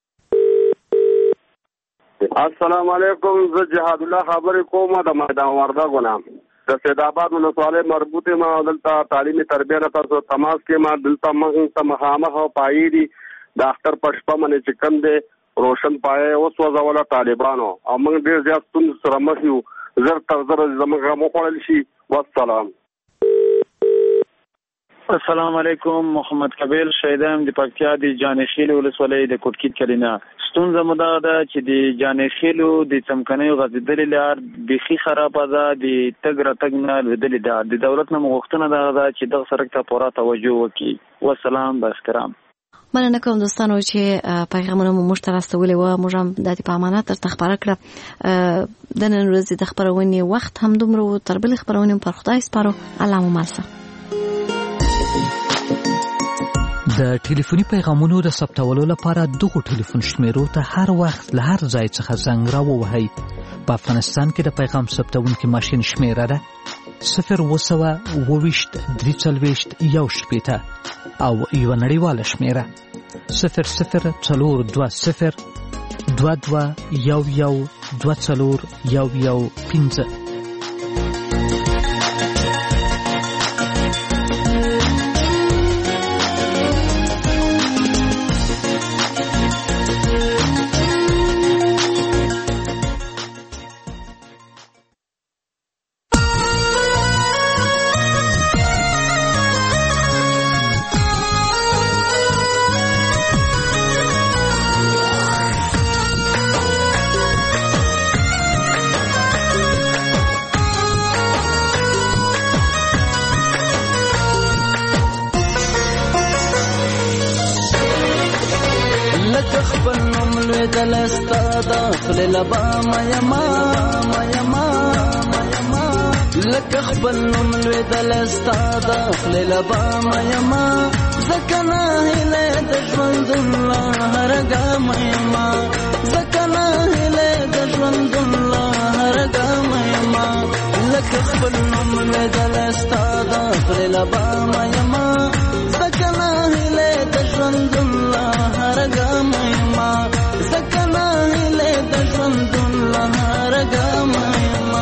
S12: السلام علیکم. زه جهاد الله خبرې کوم د میدان وردګو نه د سید آباد ولسوالۍ مربوطه ما دلته تعلیمي تربیه نه تاسو تماس کې ما دلته موږ مخامخ او پای دي د اختر پښپا منې چې کم دي روشن پای اوس وځول طالبانو او موږ ډیر زیات ستون سره مخ یو زر تر زر زموږه مو خړل شي. والسلام.
S14: السلام علیکم. محمد کبیر شهیدام د پکتیا د جانخیل ولسوالۍ د کوټکیت کلینا ستونزه مو دا ده چې د جانخیلو د چمکنیو غزیدلې لار بيخي خرابه ده د تګ راتګ نه لیدلې ده د دولت نه مغوښتنه ده چې دغه سړک ته پوره توجه وکړي. والسلام با احترام.
S20: مننه کوم دوستانو چې پیغامونه مو موږ ته راستولې و موږ هم د دې په امانت تر خبره کړه د نن ورځې د خبرونې وخت هم دومره تر بل خبرونه پر خدای سپارو. الله مو مالسه.
S1: د ټلیفوني پیغامونو د ثبتولو لپاره دغه ټلیفون شمیرو ته هر وخت له هر ځای څخه زنګ راووهئ. په افغانستان کې د پیغام ثبتونکي ماشین شمیره ده 020 340 او یو نړیواله شمیره 004022 22
S16: لبا ميما لك خبل نوم الودل استاد لبا ميما زكنا هله دشوند الله هرغا ميما زكنا هله دشوند الله هرغا ميما لك خبل نوم الودل استاد لبا ميما زكنا هله دشوند الله هرغا ميما زكنا هله دشوند الله هرغا ميما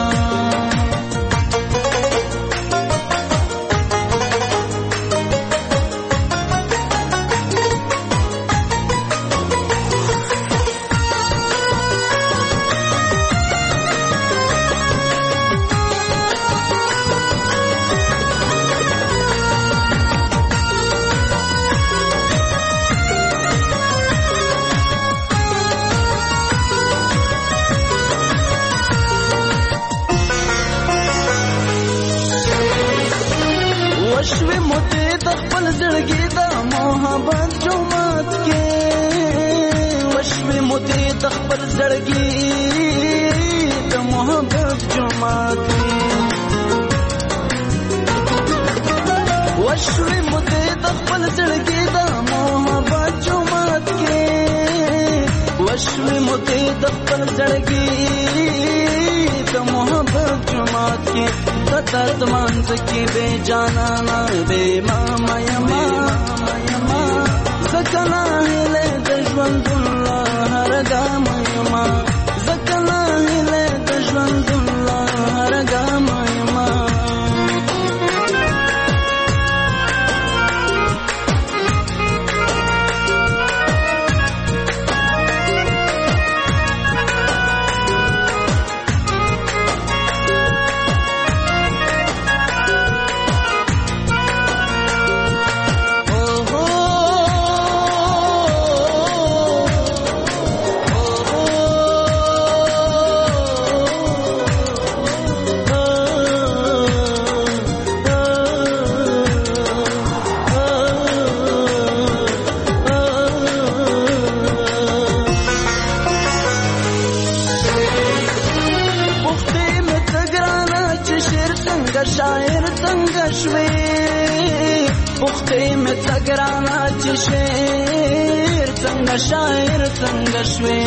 S16: وشوي موتي تخبل زړګي د محبت جومات کې وشوي موتي تخبل زړګي د محبت جومات کې وشوي موتي تخبل زړګي د محبت جومات کې وشوي موتي تخبل زړګي د محبت جومات کې درد مانځ کې بے جانا نه بے ماما یما زکنا هله د ژوند الله هرګا مېما زکنا هله د ژوند الله هرګا مېما پختې مې څګرانا چې شعر څنګه شاعر څنګه شوي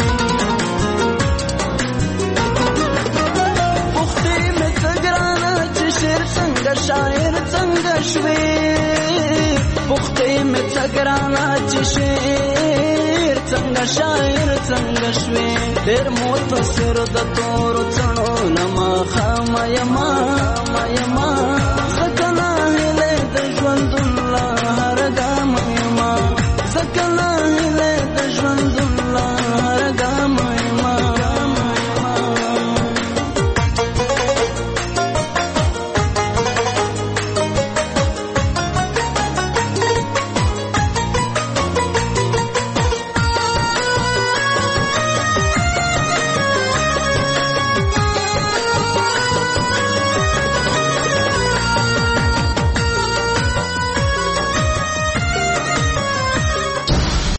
S16: پختې مې څګرانا چې شعر څنګه شاعر څنګه شوي پختې مې څګرانا چې شعر څنګه شاعر څنګه شوي ډېر متصر د تور څڼو نما خامه یما